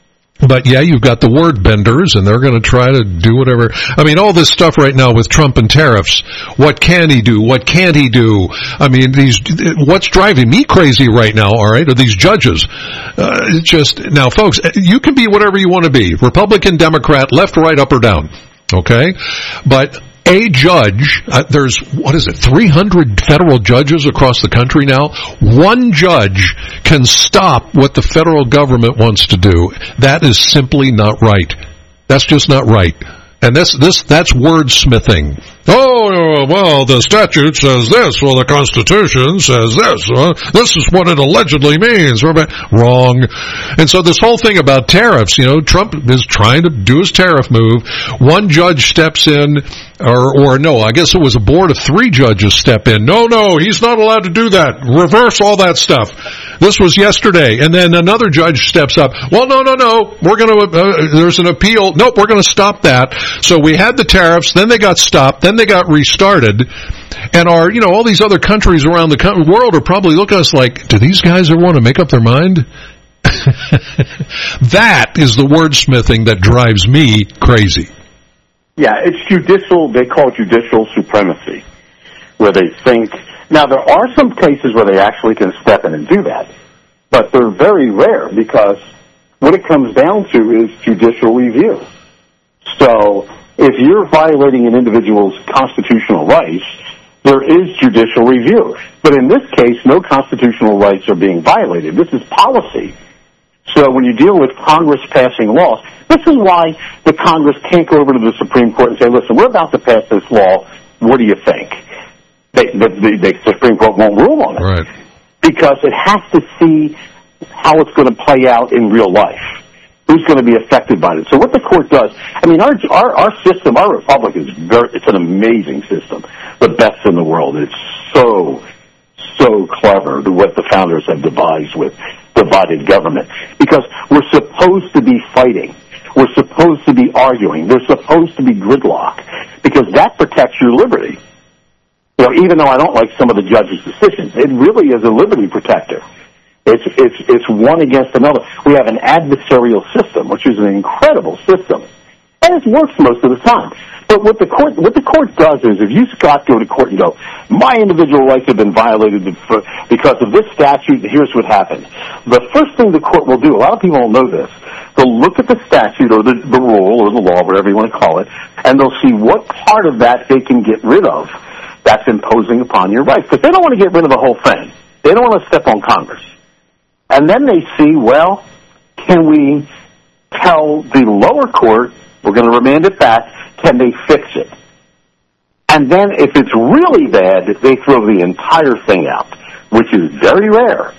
But yeah, you've got the word benders, and they're going to try to do whatever. I mean, all this stuff right now with Trump and tariffs. What can he do? What can't he do? I mean, these. What's driving me crazy right now? All right, are these judges? Uh, just now, folks, you can be whatever you want to be: Republican, Democrat, left, right, up, or down. Okay, but a judge, uh, there's, what is it, three hundred federal judges across the country now? One judge can stop what the federal government wants to do. That is simply not right. That's just not right. And this, this, that's wordsmithing. Oh, well, the statute says this. Well, the Constitution says this. Well, this is what it allegedly means. Wrong. And so this whole thing about tariffs, you know, Trump is trying to do his tariff move. One judge steps in, or, or no, I guess it was a board of three judges step in. No, no, he's not allowed to do that. Reverse all that stuff. This was yesterday. And then another judge steps up. Well, no, no, no. We're going to, uh, there's an appeal. Nope, we're going to stop that. So we had the tariffs, then they got stopped, then they got restarted, and our, you know, all these other countries around the co- world are probably looking at us like, do these guys ever want to make up their mind? That is the wordsmithing that drives me crazy. Yeah, it's judicial, they call it judicial supremacy, where they think, now there are some cases where they actually can step in and do that, but they're very rare because what it comes down to is judicial review. So, if you're violating an individual's constitutional rights, there is judicial review. But in this case, no constitutional rights are being violated. This is policy. So when you deal with Congress passing laws, this is why the Congress can't go over to the Supreme Court and say, listen, we're about to pass this law. What do you think? They, the, the, the Supreme Court won't rule on it. Right. Because it has to see how it's going to play out in real life. Who's going to be affected by it? So what the court does, I mean, our our, our system, our republic is very, it's an amazing system, the best in the world. It's so, so clever, what the founders have devised with divided government. Because we're supposed to be fighting. We're supposed to be arguing. There's supposed to be gridlock. Because that protects your liberty. You know, even though I don't like some of the judges' decisions, it really is a liberty protector. It's, it's, it's one against another. We have an adversarial system, which is an incredible system. And it works most of the time. But what the court, what the court does is, if you, Scott, go to court and go, my individual rights have been violated because of this statute, here's what happened. The first thing the court will do, a lot of people don't know this, they'll look at the statute or the, the rule or the law, whatever you want to call it, and they'll see what part of that they can get rid of that's imposing upon your rights. Because they don't want to get rid of the whole thing. They don't want to step on Congress. And then they see, well, can we tell the lower court, we're going to remand it back, can they fix it? And then if it's really bad, they throw the entire thing out, which is very rare.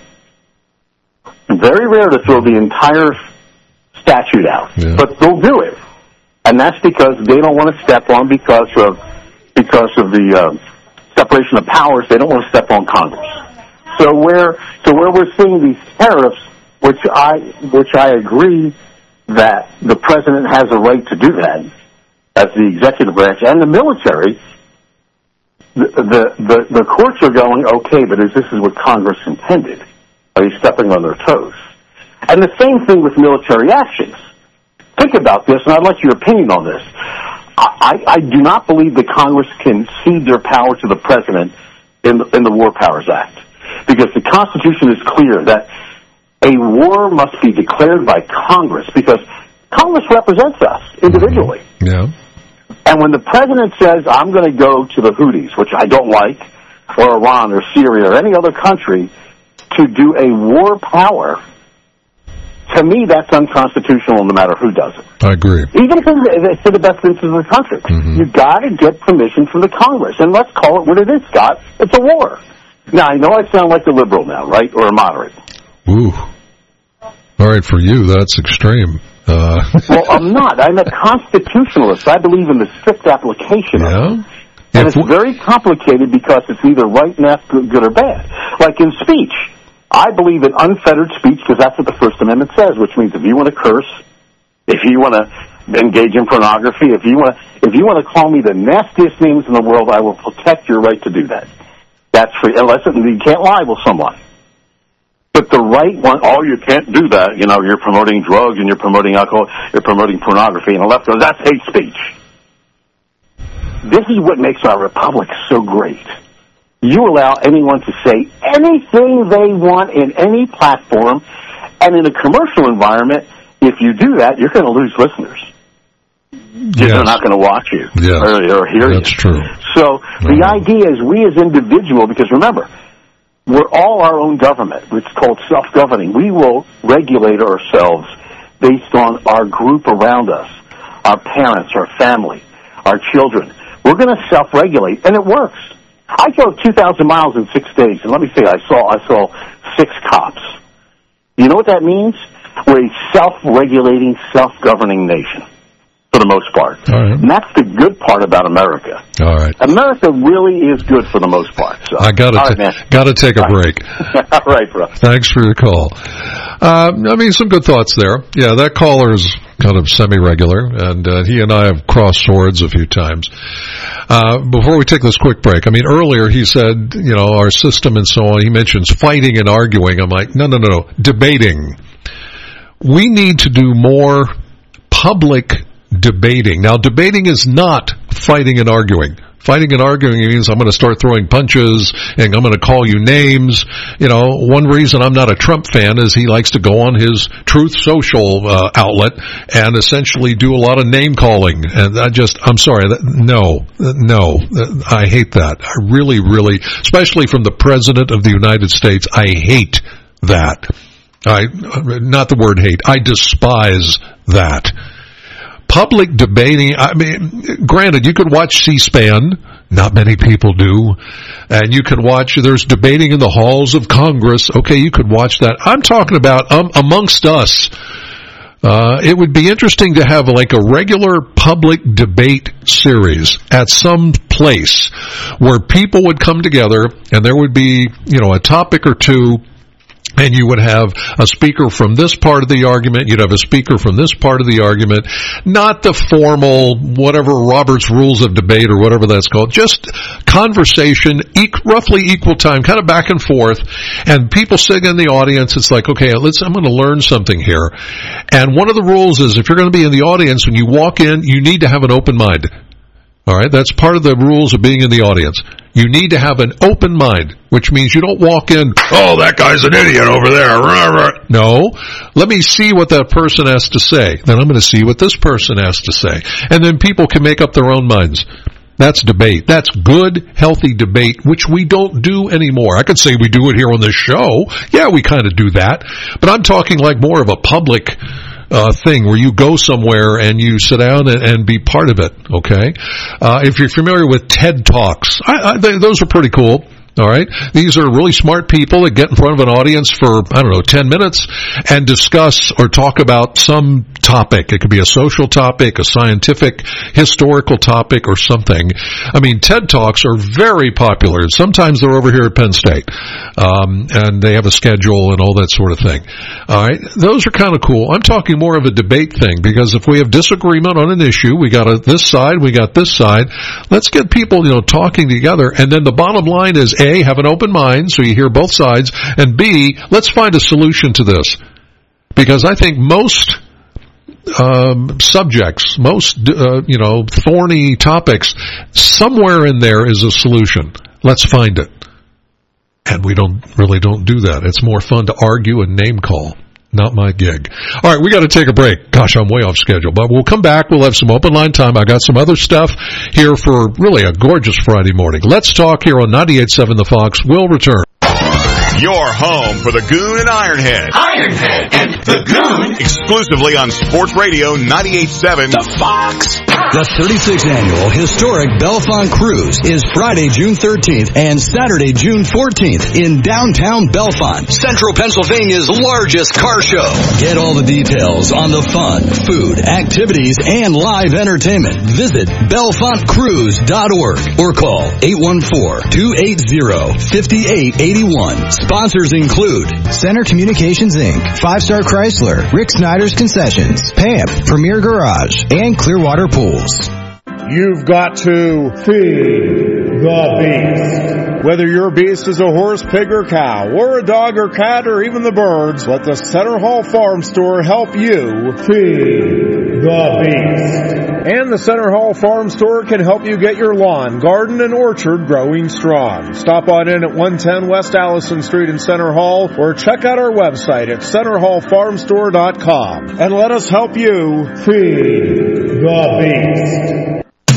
Very rare to throw the entire statute out. Yeah. But they'll do it. And that's because they don't want to step on, because of, because of the uh, separation of powers, they don't want to step on Congress. So where, so where we're seeing these tariffs, which I, which I agree that the president has a right to do that, as the executive branch and the military, the, the, the, the courts are going, okay, but is this is what Congress intended? Are you stepping on their toes? And the same thing with military actions. Think about this, and I'd like your opinion on this. I, I do not believe that Congress can cede their power to the president in the, in the War Powers Act. Because the Constitution is clear that a war must be declared by Congress, because Congress represents us individually. Yeah. And when the president says, I'm going to go to the Houthis, which I don't like, or Iran or Syria or any other country, to do a war power, to me that's unconstitutional no matter who does it. I agree. Even if it's for the best interest of the country. Mm-hmm. You've got to get permission from the Congress. And let's call it what it is, Scott. It's a war. Now, I know I sound like a liberal now, right? Or a moderate. Ooh. All right, for you, that's extreme. Uh. Well, I'm not. I'm a constitutionalist. I believe in the strict application yeah. of it. And if it's very complicated because it's either right, left, good, good, or bad. Like in speech, I believe in unfettered speech because that's what the First Amendment says, which means if you want to curse, if you want to engage in pornography, if you want to, if you want to call me the nastiest names in the world, I will protect your right to do that. That's free, unless it, you can't libel someone. But the right one, oh, you can't do that. You know, you're promoting drugs and you're promoting alcohol, you're promoting pornography, and the left goes, that's hate speech. This is what makes our republic so great. You allow anyone to say anything they want in any platform, and in a commercial environment, if you do that, you're going to lose listeners. Yes. They're not going to watch you yes. or, or hear That's you. That's true. So mm-hmm. the idea is we as individuals, because remember, we're all our own government. It's called self-governing. We will regulate ourselves based on our group around us, our parents, our family, our children. We're going to self-regulate, and it works. I drove two thousand miles in six days, and let me say, I saw I saw six cops. You know what that means? We're a self-regulating, self-governing nation, for the most part. All right. And that's the good part about America. All right. America really is good for the most part. So. I got to right, got to take a break. All right, bro. Thanks for your call. Uh, I mean, some good thoughts there. Yeah, that caller's kind of semi-regular, and uh, he and I have crossed swords a few times. Uh, before we take this quick break, I mean, earlier he said, you know, our system and so on, he mentions fighting and arguing. I'm like, no, no, no, no, debating. We need to do more public debating. Now, debating is not fighting and arguing. Fighting and arguing means I'm going to start throwing punches and I'm going to call you names. You know, one reason I'm not a Trump fan is he likes to go on his Truth Social uh, outlet and essentially do a lot of name calling. And I just, I'm sorry, that, no, no, I hate that. I really, really, especially from the President of the United States, I hate that. I, not the word hate, I despise that. Public debating, I mean, granted, you could watch C-SPAN, not many people do, and you could watch, there's debating in the halls of Congress, okay, you could watch that. I'm talking about um, amongst us. Uh, it would be interesting to have like a regular public debate series at some place where people would come together and there would be, you know, a topic or two. And you would have a speaker from this part of the argument, you'd have a speaker from this part of the argument, not the formal, whatever, Robert's Rules of Debate or whatever that's called, just conversation, e- roughly equal time, kind of back and forth, and people sitting in the audience, it's like, okay, let's, I'm going to learn something here. And one of the rules is if you're going to be in the audience, when you walk in, you need to have an open mind. All right, that's part of the rules of being in the audience. You need to have an open mind, which means you don't walk in, oh, that guy's an idiot over there. No, let me see what that person has to say. Then I'm going to see what this person has to say. And then people can make up their own minds. That's debate. That's good, healthy debate, which we don't do anymore. I could say we do it here on this show. Yeah, we kind of do that. But I'm talking like more of a public Uh, thing where you go somewhere and you sit down and, and be part of it, okay? Uh, if you're familiar with TED Talks, I, I, they, those are pretty cool. All right. These are really smart people that get in front of an audience for, I don't know, ten minutes and discuss or talk about some topic. It could be a social topic, a scientific, historical topic, or something. I mean, TED Talks are very popular. Sometimes they're over here at Penn State. Um, and they have a schedule and all that sort of thing. All right. Those are kind of cool. I'm talking more of a debate thing because if we have disagreement on an issue, we got a, this side, we got this side. Let's get people, you know, talking together. And then the bottom line is, A, have an open mind so you hear both sides, and B, let's find a solution to this. Because I think most um, subjects, most, uh, you know, thorny topics, somewhere in there is a solution. Let's find it. And we don't really don't do that. It's more fun to argue and name call. not my gig. All right, we got to take a break. Gosh, I'm way off schedule, but we'll come back. We'll have some open line time. I got some other stuff here for really a gorgeous Friday morning. Let's talk here on ninety-eight point seven The Fox. We'll return. Your home for the Goon and Ironhead. Ironhead and the Goon. Exclusively on Sports Radio ninety-eight point seven The Fox. The thirty-sixth Annual Historic Bellefonte Cruise is Friday, June thirteenth and Saturday, June fourteenth in downtown Bellefonte, Central Pennsylvania's largest car show. Get all the details on the fun, food, activities, and live entertainment. Visit bellefonte cruise dot org or call eight one four, two eight zero, five eight eight one. Sponsors include Center Communications, Incorporated, Five Star Chrysler, Rick Snyder's Concessions, P A M P, Premier Garage, and Clearwater Pools. You've got to feed the beast. Whether your beast is a horse, pig, or cow, or a dog or cat, or even the birds, let the Center Hall Farm Store help you feed the beast. And the Center Hall Farm Store can help you get your lawn, garden, and orchard growing strong. Stop on in at one ten West Allison Street in Center Hall, or check out our website at center hall farm store dot com. And let us help you feed the beast.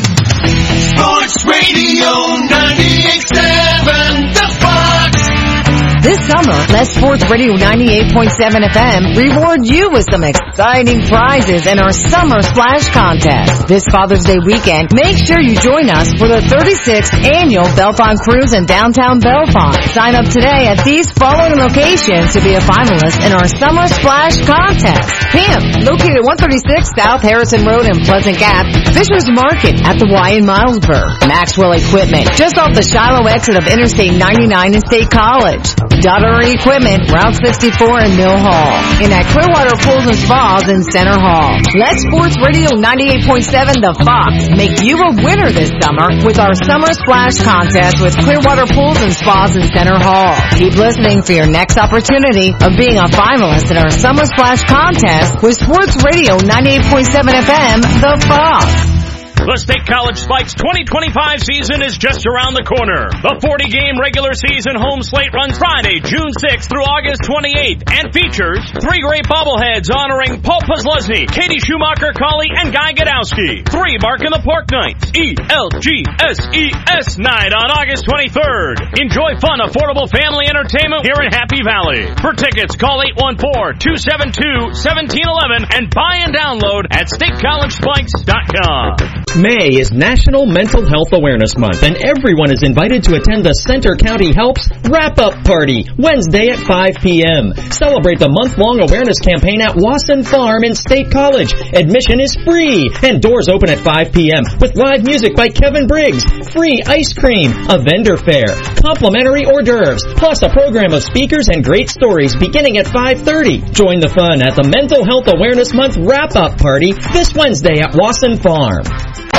Sports Radio ninety-eight point seven The Fox. This summer, let Sports Radio ninety-eight point seven F M reward you with some exciting prizes in our Summer Splash Contest. This Father's Day weekend, make sure you join us for the thirty-sixth Annual Bellefonte Cruise in downtown Bellefonte. Sign up today at these following locations to be a finalist in our Summer Splash Contest. P A M P, located at one thirty-six South Harrison Road in Pleasant Gap. Fisher's Market at the Y in Milesburg. Maxwell Equipment, just off the Shiloh exit of Interstate ninety-nine in State College. Daughtery Equipment, Route sixty-four in Mill Hall. And at Clearwater Pools and Spas in Center Hall. Let Sports Radio ninety-eight point seven The Fox make you a winner this summer with our Summer Splash Contest with Clearwater Pools and Spas in Center Hall. Keep listening for your next opportunity of being a finalist in our Summer Splash Contest with Sports Radio ninety-eight point seven F M The Fox. The State College Spikes twenty twenty-five season is just around the corner. The forty-game regular season home slate runs Friday, June sixth through August twenty-eighth and features three great bobbleheads honoring Paul Posluszny, Katie Schumacher-Colley, and Guy Gadowski. Three Bark in the Park nights, E L G S E S night on August twenty-third. Enjoy fun, affordable family entertainment here in Happy Valley. For tickets, call eight one four, two seven two, one seven one one and buy and download at state college spikes dot com. May is National Mental Health Awareness Month, and everyone is invited to attend the Center County Helps Wrap-Up Party Wednesday at five p.m. Celebrate the month-long awareness campaign at Wasson Farm in State College. Admission is free, and doors open at five p.m. with live music by Kevin Briggs, free ice cream, a vendor fair, complimentary hors d'oeuvres, plus a program of speakers and great stories beginning at five thirty. Join the fun at the Mental Health Awareness Month Wrap-Up Party this Wednesday at Wasson Farm.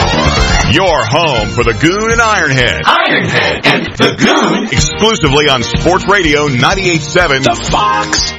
Your home for the Goon and Ironhead. Ironhead and the Goon. Exclusively on Sports Radio ninety-eight point seven The Fox.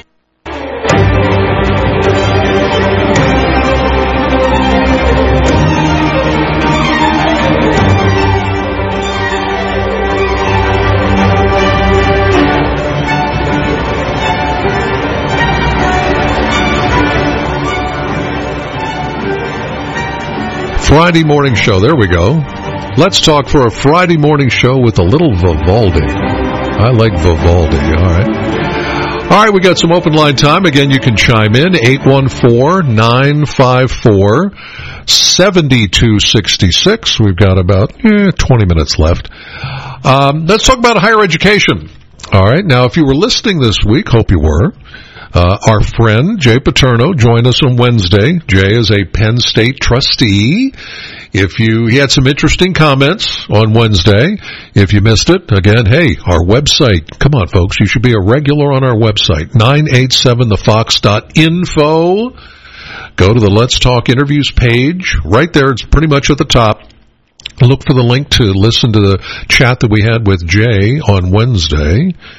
Friday morning show. There we go. Let's talk for a Friday morning show with a little Vivaldi. I like Vivaldi. All right. All right, we got some open line time. Again, you can chime in. eight one four, nine five four, seven two six six. We've got about eh, twenty minutes left. Um, let's talk about higher education. All right. Now, if you were listening this week, hope you were. Uh, our friend Jay Paterno joined us on Wednesday. Jay is a Penn State trustee. If you, he had some interesting comments on Wednesday. If you missed it, again, hey, our website. Come on, folks. You should be a regular on our website, nine eight seven the fox dot info. Go to the Let's Talk Interviews page. Right there, it's pretty much at the top. Look for the link to listen to the chat that we had with Jay on Wednesday.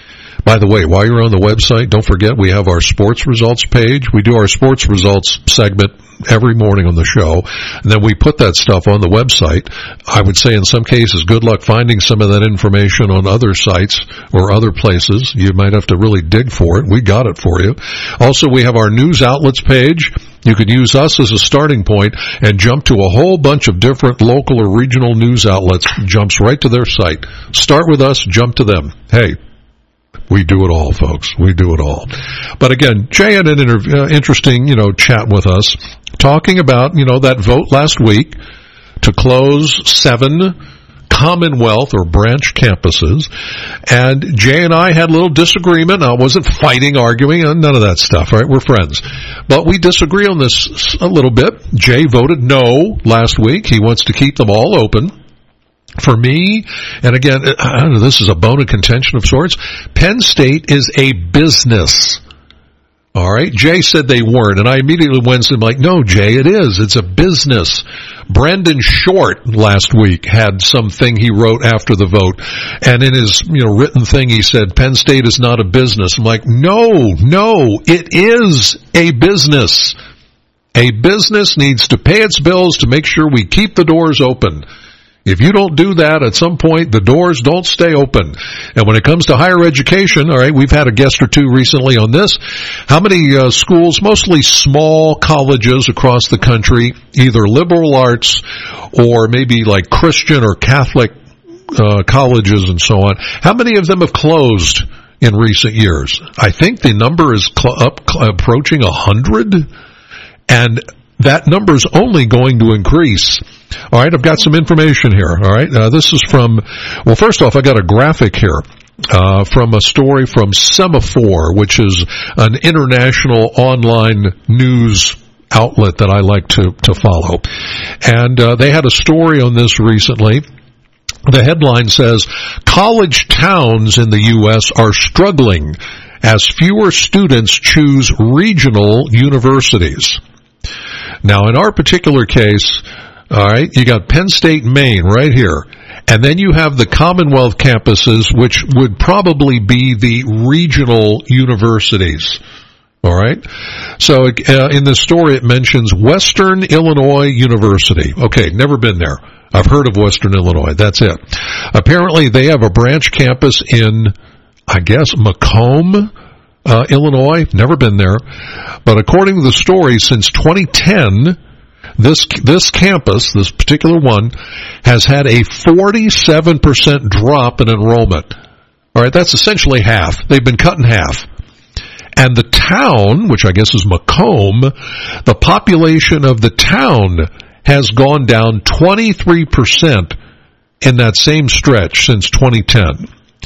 By the way, while you're on the website, don't forget we have our sports results page. We do our sports results segment every morning on the show, and then we put that stuff on the website. I would say in some cases, good luck finding some of that information on other sites or other places. You might have to really dig for it. We got it for you. Also, we have our news outlets page. You could use us as a starting point and jump to a whole bunch of different local or regional news outlets. Jumps right to their site. Start with us, jump to them. Hey, we do it all, folks. We do it all. But again, Jay had an inter- uh, interesting, you know, chat with us, talking about, you know, that vote last week to close seven Commonwealth or branch campuses. And Jay and I had a little disagreement. I wasn't fighting, arguing, none of that stuff, right? We're friends. But we disagree on this a little bit. Jay voted no last week. He wants to keep them all open. For me, and again, I don't know, this is a bone of contention of sorts, Penn State is a business. All right? Jay said they weren't, and I immediately went and I'm like, no, Jay, it is. It's a business. Brandon Short last week had something he wrote after the vote, and in his, you know, written thing he said, Penn State is not a business. I'm like, no, no, it is a business. A business needs to pay its bills to make sure we keep the doors open. If you don't do that, at some point, the doors don't stay open. And when it comes to higher education, all right, we've had a guest or two recently on this. How many uh, schools, mostly small colleges across the country, either liberal arts or maybe like Christian or Catholic uh, colleges and so on, how many of them have closed in recent years? I think the number is cl- up cl- approaching a hundred, and that number is only going to increase. All right, I've got some information here. All right, uh, this is from, well, first off, I got a graphic here uh, from a story from Semaphore, which is an international online news outlet that I like to, to follow. And uh, they had a story on this recently. The headline says, college towns in the U S are struggling as fewer students choose regional universities. Now, in our particular case, all right, you got Penn State, Maine right here. And then you have the Commonwealth campuses, which would probably be the regional universities. All right? So uh, in the story it mentions Western Illinois University. Okay, never been there. I've heard of Western Illinois. That's it. Apparently they have a branch campus in, I guess, Macomb, uh, Illinois. Never been there. But according to the story, since twenty ten, This this campus, this particular one, has had a forty-seven percent drop in enrollment. All right, that's essentially half. They've been cut in half. And the town, which I guess is Macomb, the population of the town has gone down twenty-three percent in that same stretch since twenty ten.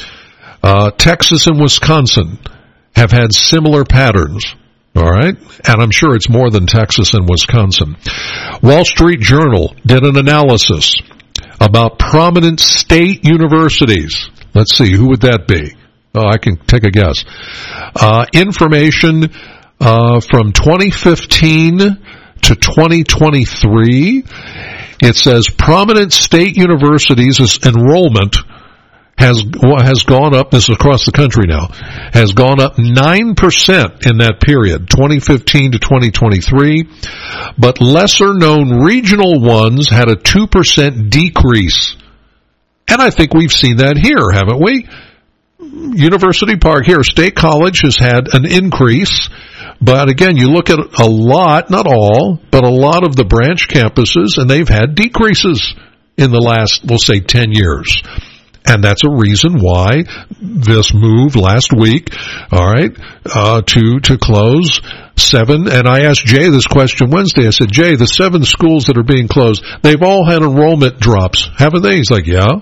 Uh, Texas and Wisconsin have had similar patterns. All right? And I'm sure it's more than Texas and Wisconsin. Wall Street Journal did an analysis about prominent state universities. Let's see, who would that be? Oh, I can take a guess. Uh, information uh, from twenty fifteen to twenty twenty-three. It says prominent state universities' enrollment has has gone up, this is across the country now, has gone up nine percent in that period, twenty fifteen to twenty twenty-three, but lesser-known regional ones had a two percent decrease. And I think we've seen that here, haven't we? University Park here, State College has had an increase, but again, you look at a lot, not all, but a lot of the branch campuses, and they've had decreases in the last, we'll say, ten years. And that's a reason why this move last week, all right, uh, to, to close seven. And I asked Jay this question Wednesday. I said, Jay, the seven schools that are being closed, they've all had enrollment drops, haven't they? He's like, yeah.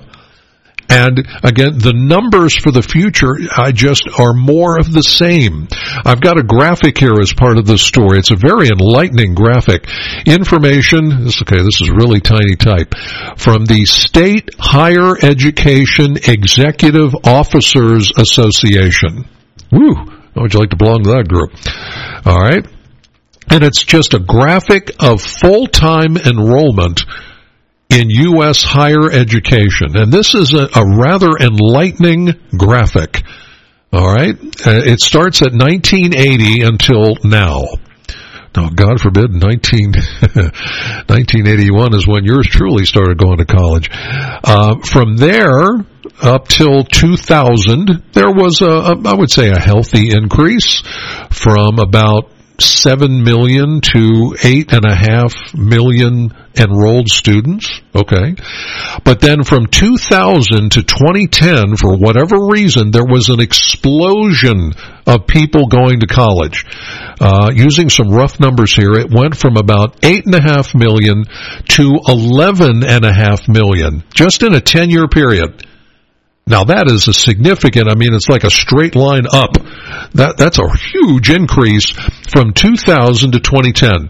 And again, the numbers for the future, I just are more of the same. I've got a graphic here as part of this story. It's a very enlightening graphic. Information, this, okay, this is really tiny type, from the State Higher Education Executive Officers Association. Woo! How would you like to belong to that group? All right. And it's just a graphic of full-time enrollment in U S higher education. And this is a, a rather enlightening graphic. All right? Uh, it starts at nineteen eighty until now. No, God forbid, nineteen, nineteen eighty-one is when yours truly started going to college. Uh, from there up till two thousand, there was, a, a, I would say, a healthy increase from about seven million to eight and a half million enrolled students. Okay. But then from two thousand to twenty ten, for whatever reason, there was an explosion of people going to college. Uh, using some rough numbers here, it went from about eight and a half million to eleven and a half million, just in a ten year period. Now that is a significant, I mean, it's like a straight line up. That, that's a huge increase from two thousand to twenty ten.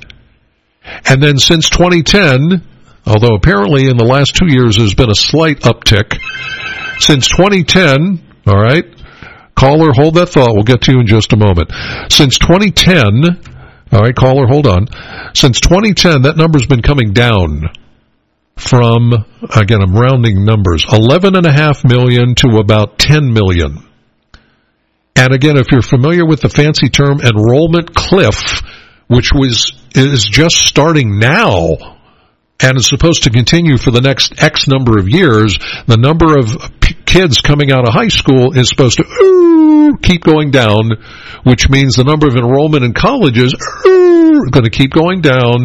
And then since twenty ten, although apparently in the last two years there's been a slight uptick, since twenty ten, all right, caller, hold that thought, we'll get to you in just a moment. Since twenty ten, all right, caller, hold on. Since twenty ten, that number's been coming down from, again, I'm rounding numbers, eleven and a half million to about ten million. And again, if you're familiar with the fancy term enrollment cliff, which was is just starting now and is supposed to continue for the next X number of years, the number of p- kids coming out of high school is supposed to ooh, keep going down, which means the number of enrollment in colleges ooh, are going to keep going down.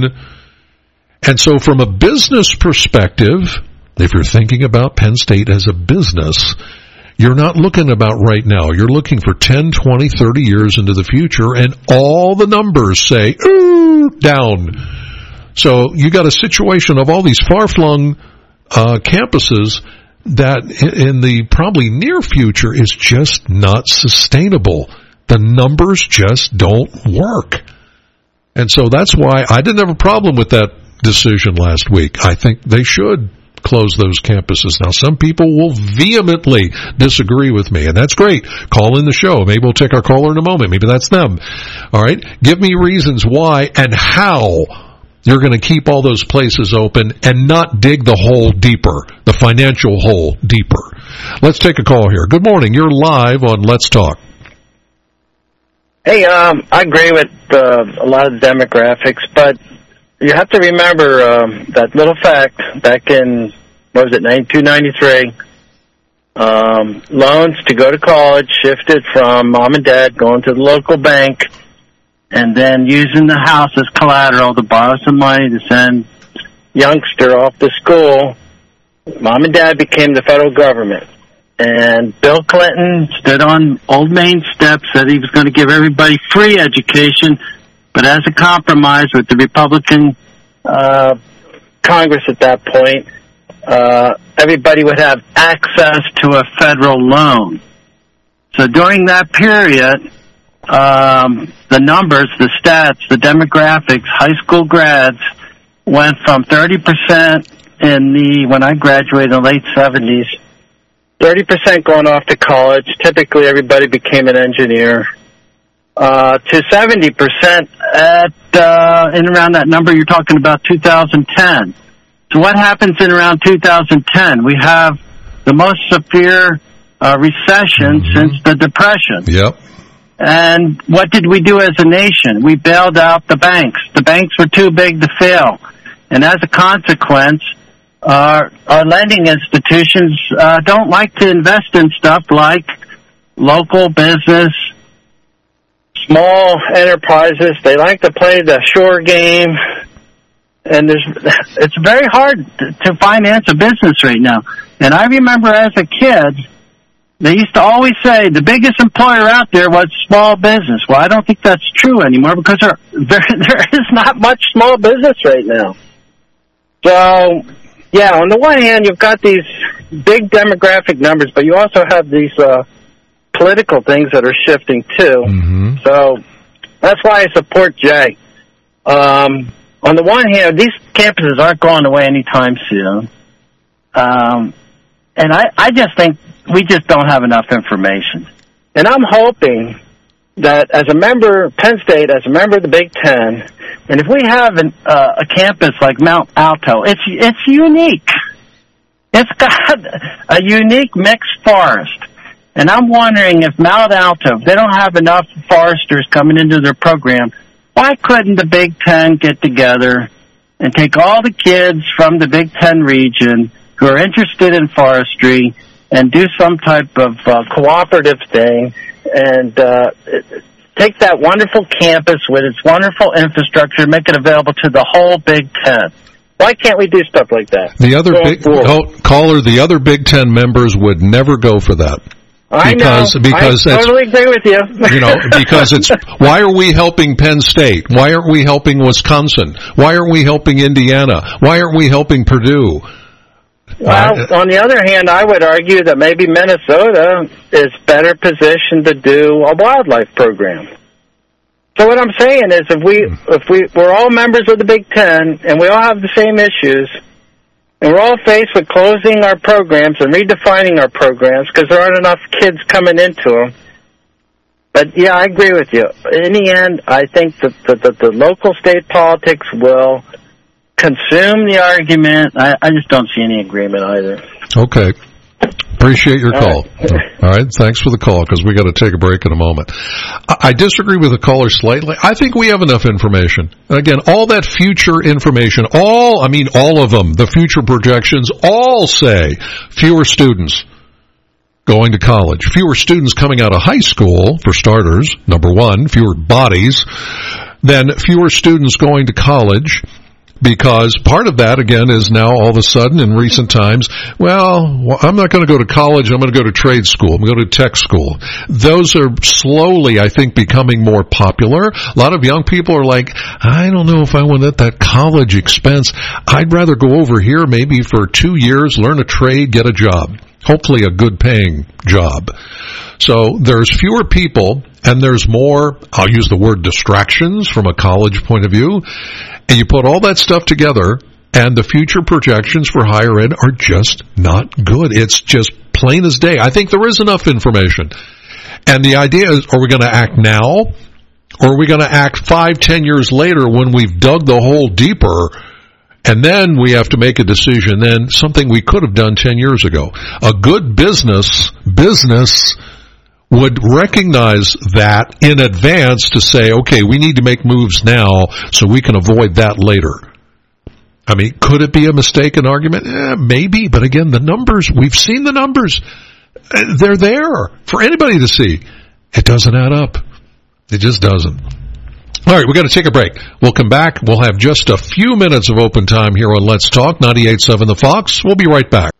And so from a business perspective, if you're thinking about Penn State as a business, you're not looking about right now. You're looking for ten, twenty, thirty years into the future, and all the numbers say, ooh, down. So you got a situation of all these far-flung uh, campuses that in the probably near future is just not sustainable. The numbers just don't work. And so that's why I didn't have a problem with that decision last week. I think they should close those campuses. Now, some people will vehemently disagree with me, and that's great. Call in the show. Maybe we'll take our caller in a moment. Maybe that's them. All right? Give me reasons why and how you're going to keep all those places open and not dig the hole deeper, the financial hole deeper. Let's take a call here. Good morning. You're live on Let's Talk. Hey, um, I agree with uh, a lot of the demographics, but you have to remember um, that little fact back in, what was it, ninety-two, ninety-three, um, loans to go to college shifted from mom and dad going to the local bank and then using the house as collateral to borrow some money to send youngster off to school. Mom and dad became the federal government. And Bill Clinton stood on Old Main steps, said he was going to give everybody free education, but as a compromise with the Republican uh, Congress at that point, uh, everybody would have access to a federal loan. So during that period, um, the numbers, the stats, the demographics, high school grads went from thirty percent in the, when I graduated in the late seventies, thirty percent going off to college. Typically everybody became an engineer. Uh, to seventy percent at, uh, in around that number you're talking about two thousand ten. So what happens in around two thousand ten? We have the most severe, uh, recession mm-hmm. since the Depression. Yep. And what did we do as a nation? We bailed out the banks. The banks were too big to fail. And as a consequence, our, our lending institutions, uh, don't like to invest in stuff like local business, small enterprises. They like to play the shore game, and there's it's very hard to, to finance a business right now. And I remember as a kid, they used to always say the biggest employer out there was small business. Well, I don't think that's true anymore because there there, there is not much small business right now. So, yeah, on the one hand, you've got these big demographic numbers, but you also have these uh, political things that are shifting too. Mm-hmm. So that's why I support Jay. Um, on the one hand, these campuses aren't going away anytime soon. Um, and I, I just think we just don't have enough information. And I'm hoping that as a member, Penn State, as a member of the Big Ten, and if we have an, uh, a campus like Mount Alto, it's it's unique. It's got a unique mixed forest. And I'm wondering if Mount Alto, if they don't have enough foresters coming into their program, why couldn't the Big Ten get together and take all the kids from the Big Ten region who are interested in forestry and do some type of uh, cooperative thing and uh, take that wonderful campus with its wonderful infrastructure and make it available to the whole Big Ten? Why can't we do stuff like that? The other Going big forward? oh, caller, the other Big Ten members would never go for that. I because, know. Because I totally agree with you. You know, because it's, why are we helping Penn State? Why aren't we helping Wisconsin? Why aren't we helping Indiana? Why aren't we helping Purdue? Well, uh, on the other hand, I would argue that maybe Minnesota is better positioned to do a wildlife program. So what I'm saying is, if we if we we're all members of the Big Ten and we all have the same issues, and we're all faced with closing our programs and redefining our programs because there aren't enough kids coming into them. But yeah, I agree with you. In the end, I think that the, the, the local state politics will consume the argument. I, I just don't see any agreement either. Okay. Appreciate your All call. right. All right. Thanks for the call, because we got to take a break in a moment. I, I disagree with the caller slightly. I think we have enough information. Again, all that future information, all, I mean, all of them, the future projections, all say fewer students going to college, fewer students coming out of high school, for starters, number one, fewer bodies, then fewer students going to college. Because part of that, again, is now all of a sudden in recent times, well, I'm not going to go to college, I'm going to go to trade school, I'm going to go to tech school. Those are slowly, I think, becoming more popular. A lot of young people are like, I don't know if I want that, that college expense. I'd rather go over here maybe for two years, learn a trade, get a job. Hopefully a good paying job. So there's fewer people, and there's more, I'll use the word distractions from a college point of view. And you put all that stuff together, and the future projections for higher ed are just not good. It's just plain as day. I think there is enough information. And the idea is, are we going to act now, or are we going to act five, ten years later when we've dug the hole deeper, and then we have to make a decision, then something we could have done ten years ago. A good business, business would recognize that in advance to say, okay, we need to make moves now so we can avoid that later. I mean, could it be a mistaken argument? Eh, maybe, but again, the numbers, we've seen the numbers. They're there for anybody to see. It doesn't add up. It just doesn't. All right, we've got to take a break. We'll come back. We'll have just a few minutes of open time here on Let's Talk, ninety-eight point seven The Fox. We'll be right back.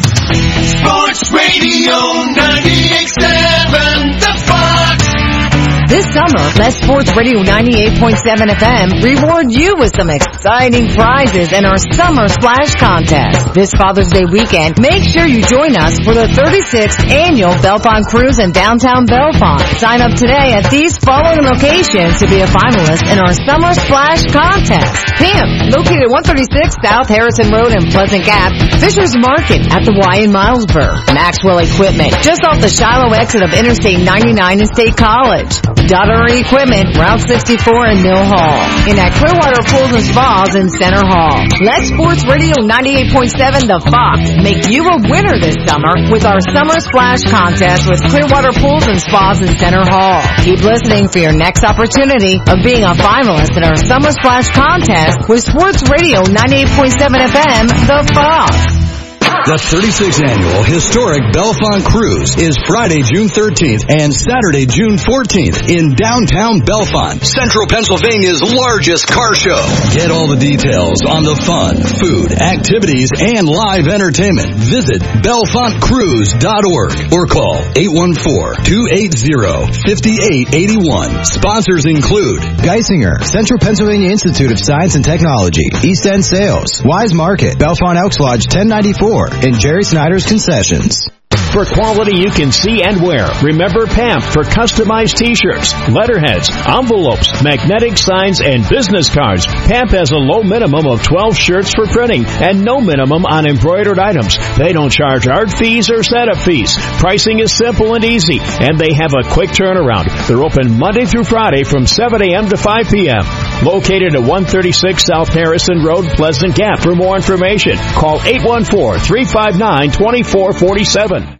Sports Radio ninety-eight point seven The Fox. This summer, let Sports Radio ninety-eight point seven F M reward you with some exciting prizes in our Summer Splash Contest. This Father's Day weekend, make sure you join us for the thirty-sixth Annual Bellefonte Cruise in downtown Bellefonte. Sign up today at these following locations to be a finalist in our Summer Splash Contest. P I M, located one thirty-six South Harrison Road in Pleasant Gap. Fisher's Market at the Y in Milesburg. Maxwell Equipment, just off the Shiloh exit of Interstate ninety-nine and State College. Daughtery Equipment, Route sixty-four in Mill Hall. And at Clearwater Pools and Spas in Center Hall. Let Sports Radio ninety-eight point seven The Fox make you a winner this summer with our Summer Splash Contest with Clearwater Pools and Spas in Center Hall. Keep listening for your next opportunity of being a finalist in our Summer Splash Contest with Sports Radio ninety-eight point seven F M The Fox. The thirty-sixth Annual Historic Bellefonte Cruise is Friday, June thirteenth and Saturday, June fourteenth in downtown Bellefonte, Central Pennsylvania's largest car show. Get all the details on the fun, food, activities, and live entertainment. Visit bellefonte cruise dot org or call eight one four, two eight zero, five eight eight one. Sponsors include Geisinger, Central Pennsylvania Institute of Science and Technology, East End Sales, Wise Market, Bellefonte Elks Lodge ten ninety-four, and Jerry Snyder's Concessions. For quality you can see and wear, remember P A M P for customized t-shirts, letterheads, envelopes, magnetic signs, and business cards. P A M P has a low minimum of twelve shirts for printing and no minimum on embroidered items. They don't charge art fees or setup fees. Pricing is simple and easy, and they have a quick turnaround. They're open Monday through Friday from seven a.m. to five p.m. Located at one thirty-six South Harrison Road, Pleasant Gap. For more information, call eight one four, three five nine, two four four seven.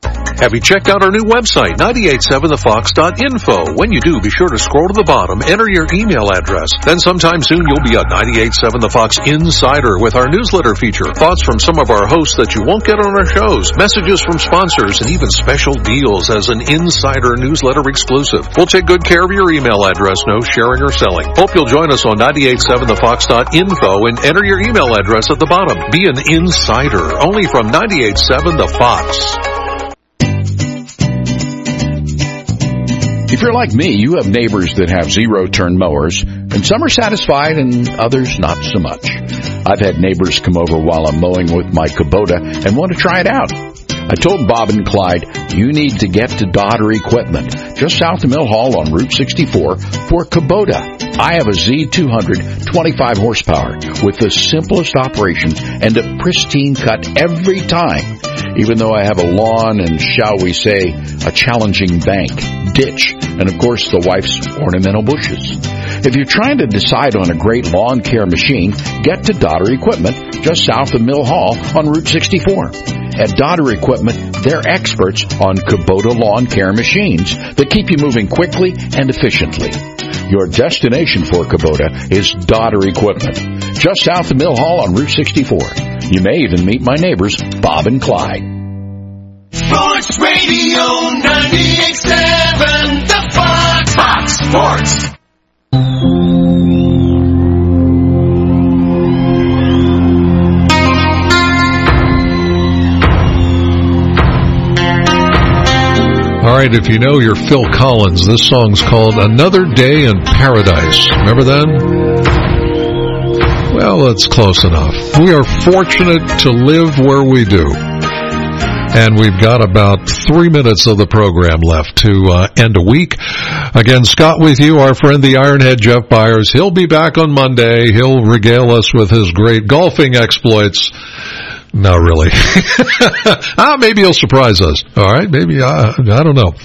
Have you checked out our new website, nine eight seven the fox dot info? When you do, be sure to scroll to the bottom, enter your email address. Then sometime soon you'll be a ninety-eight point seven The Fox Insider with our newsletter feature. Thoughts from some of our hosts that you won't get on our shows, messages from sponsors, and even special deals as an Insider newsletter exclusive. We'll take good care of your email address, no sharing or selling. Hope you'll join us on nine eight seven the fox dot info and enter your email address at the bottom. Be an Insider, only from ninety-eight point seven The Fox. If you're like me, you have neighbors that have zero-turn mowers, and some are satisfied and others not so much. I've had neighbors come over while I'm mowing with my Kubota and want to try it out. I told Bob and Clyde, you need to get to Dodder Equipment, just south of Mill Hall on Route sixty-four, for Kubota. I have a Z two hundred, twenty-five horsepower, with the simplest operations and a pristine cut every time, even though I have a lawn and, shall we say, a challenging bank, ditch, and of course the wife's ornamental bushes. If you're trying to decide on a great lawn care machine, get to Dodder Equipment, just south of Mill Hall on Route sixty-four. At Dodder Equipment, they're experts on Kubota lawn care machines that keep you moving quickly and efficiently. Your destination for Kubota is Dodder Equipment, just south of Mill Hall on Route sixty-four. You may even meet my neighbors, Bob and Clyde. Sports Radio ninety-eight point seven, The Fox. Fox Sports. All right, if you know you're Phil Collins, this song's called Another Day in Paradise. Remember that? Well, it's close enough. We are fortunate to live where we do. And we've got about three minutes of the program left to uh, end a week. Again, Scott with you, our friend the Ironhead Jeff Byers. He'll be back on Monday. He'll regale us with his great golfing exploits. Not really. ah, maybe he'll surprise us. All right, maybe, uh, I don't know.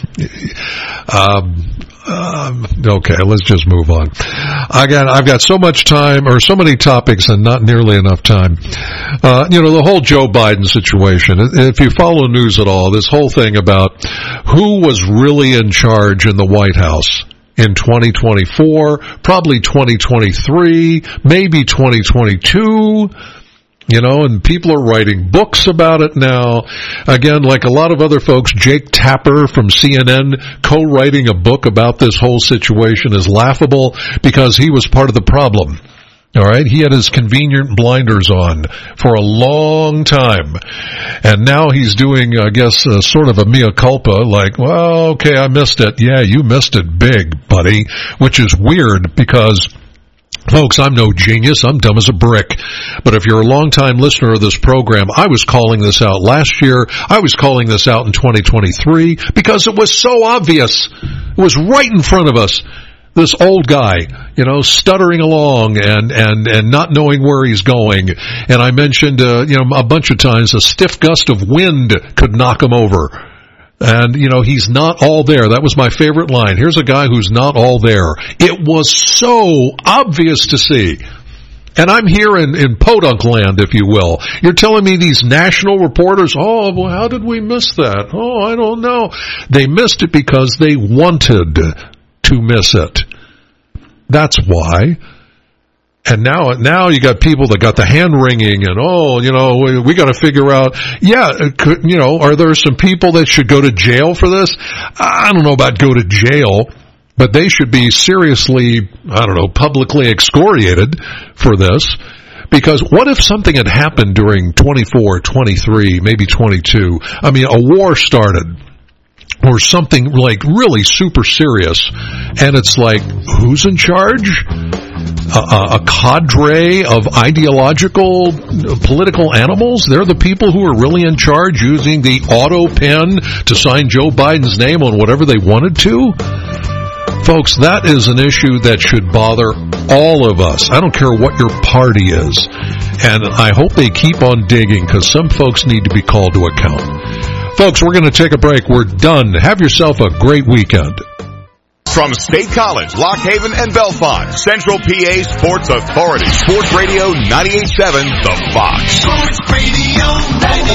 Um, um, okay, let's just move on. Again, I've got so much time, or so many topics, and not nearly enough time. Uh, you know, the whole Joe Biden situation, if you follow news at all, this whole thing about who was really in charge in the White House in twenty twenty-four, probably twenty twenty-three, maybe twenty twenty-two, you know, and people are writing books about it now. Again, like a lot of other folks, Jake Tapper from C N N co-writing a book about this whole situation is laughable because he was part of the problem. All right, he had his convenient blinders on for a long time, and now he's doing, I guess, uh, sort of a mea culpa, like, well, okay, I missed it. Yeah, you missed it big, buddy, which is weird because, folks, I'm no genius. I'm dumb as a brick. But if you're a long-time listener of this program, I was calling this out last year. I was calling this out in twenty twenty-three because it was so obvious. It was right in front of us. This old guy, you know, stuttering along and, and, and not knowing where he's going. And I mentioned, uh, you know, a bunch of times a stiff gust of wind could knock him over. And, you know, he's not all there. That was my favorite line. Here's a guy who's not all there. It was so obvious to see. And I'm here in, in podunk land, if you will. You're telling me these national reporters, oh, well, how did we miss that? Oh, I don't know. They missed it because they wanted to miss it. That's why. And now, now you got people that got the hand wringing and, oh, you know, we, we got to figure out, yeah, could, you know, are there some people that should go to jail for this? I don't know about go to jail, but they should be seriously, I don't know, publicly excoriated for this. Because what if something had happened during twenty-four, twenty-three, maybe twenty-two? I mean, a war started. Or something like really super serious, and it's like, who's in charge? A, a, a cadre of ideological political animals? They're the people who are really in charge, using the auto pen to sign Joe Biden's name on whatever they wanted to? Folks, that is an issue that should bother all of us. I don't care what your party is. And I hope they keep on digging, because some folks need to be called to account. Folks, we're going to take a break. We're done. Have yourself a great weekend. From State College, Lock Haven, and Bellefonte, Central P A Sports Authority. Sports Radio ninety-eight point seven, The Fox. Sports Radio ninety-eight point seven.